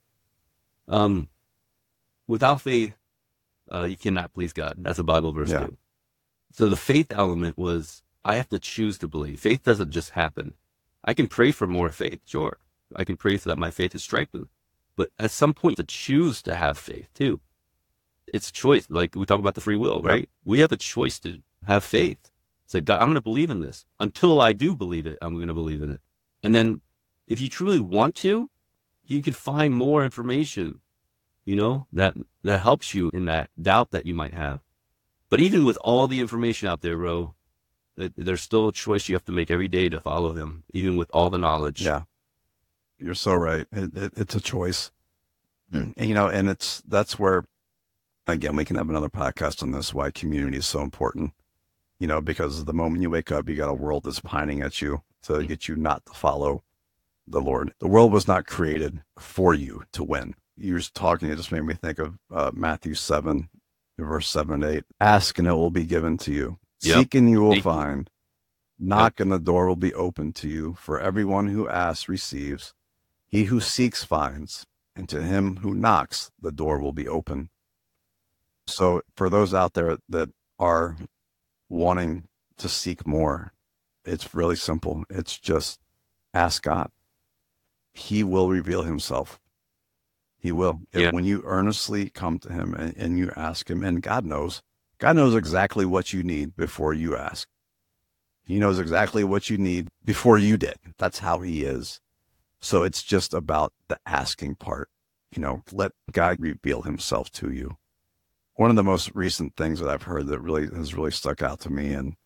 without faith, you cannot please God. That's a Bible verse too. So the faith element was, I have to choose to believe. Faith doesn't just happen. I can pray for more faith, sure. I can pray so that my faith is strengthened. But at some point, to choose to have faith too. It's a choice. Like we talk about the free will, right? Yep. We have a choice to have faith. Say, God, I'm going to believe in this. Until I do believe it, I'm going to believe in it. And then if you truly want to, you can find more information, that helps you in that doubt that you might have. But even with all the information out there, Ro, there's still a choice you have to make every day to follow him, even with all the knowledge. Yeah, you're so right. It's a choice. And, and that's where, again, we can have another podcast on this, why community is so important. Because the moment you wake up, you got a world that's pining at you to get you not to follow the Lord. The world was not created for you to win. You were talking, it just made me think of Matthew 7, verse 7 and 8. Ask and it will be given to you. Yep. Seek and you will find. Knock and the door will be opened to you. For everyone who asks receives. He who seeks finds. And to him who knocks, the door will be open. So for those out there that are wanting to seek more, it's really simple. It's just ask God. He will reveal himself. He will. Yeah. When you earnestly come to him and you ask him, and God knows exactly what you need before you ask. He knows exactly what you need before you did. That's how he is. So it's just about the asking part. Let God reveal himself to you. One of the most recent things that I've heard that has really stuck out to me, and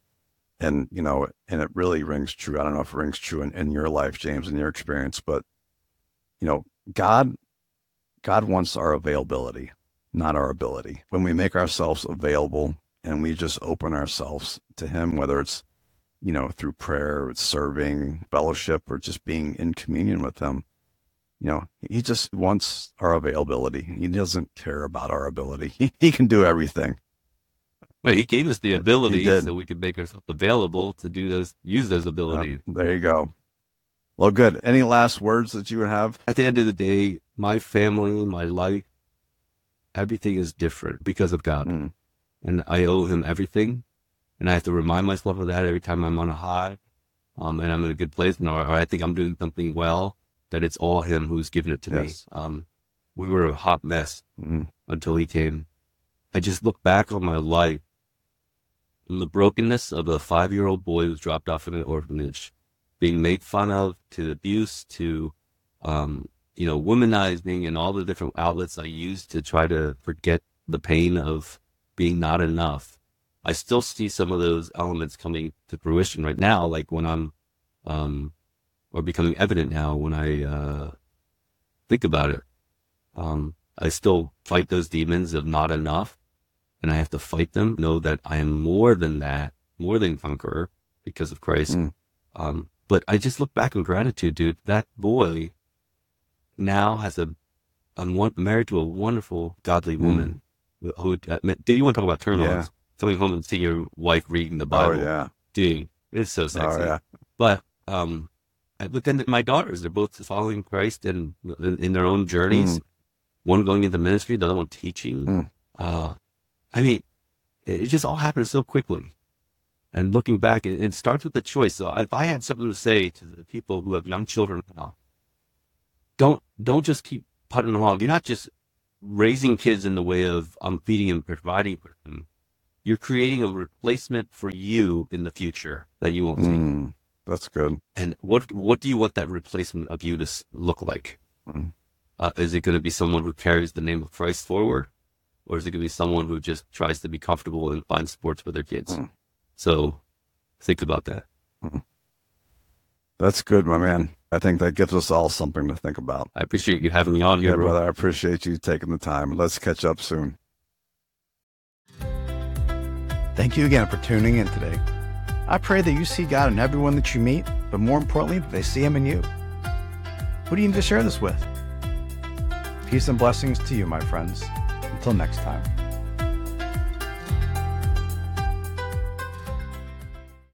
it really rings true. I don't know if it rings true in your life, James, in your experience, but God God wants our availability, not our ability. When we make ourselves available and we just open ourselves to him, whether it's, through prayer, or serving, fellowship, or just being in communion with him, he just wants our availability. He doesn't care about our ability. He can do everything. Well, he gave us the ability did. so we could make ourselves available to use those abilities. There you go. Well, good. Any last words that you would have? At the end of the day, my family, my life, everything is different because of God. And I owe him everything. And I have to remind myself of that every time I'm on a high, and I'm in a good place, or I think I'm doing something well, that it's all him who's given it to me. We were a hot mess until he came. I just look back on my life and the brokenness of a 5-year-old boy who's dropped off in an orphanage, being made fun of, to abuse, to, womanizing, and all the different outlets I used to try to forget the pain of being not enough. I still see some of those elements coming to fruition right now, like when I'm, or becoming evident now when I think about it. I still fight those demons of not enough, and I have to fight them, know that I am more than that, more than conqueror because of Christ. But I just look back in gratitude, dude. That boy now has married to a wonderful, godly woman. Who, do you want to talk about turn-ons? Yeah. Coming home and seeing your wife reading the Bible. Oh, yeah. Dude, it's so sexy. Oh, yeah. But then my daughters, they're both following Christ and in their own journeys. One going into ministry, the other one teaching. It just all happened so quickly. And looking back, it starts with the choice. So if I had something to say to the people who have young children now, don't just keep putting them along. You're not just raising kids in the way of feeding and providing for them. You're creating a replacement for you in the future that you won't see. That's good. And what do you want that replacement of you to look like? Is it going to be someone who carries the name of Christ forward? Or is it going to be someone who just tries to be comfortable and find sports for their kids? So think about that. That's good, my man. I think that gives us all something to think about. I appreciate you having me on here, bro. Brother. I appreciate you taking the time. Let's catch up soon. Thank you again for tuning in today. I pray that you see God in everyone that you meet, but more importantly, that they see him in you. Who do you need to share this with? Peace and blessings to you, my friends. Until next time.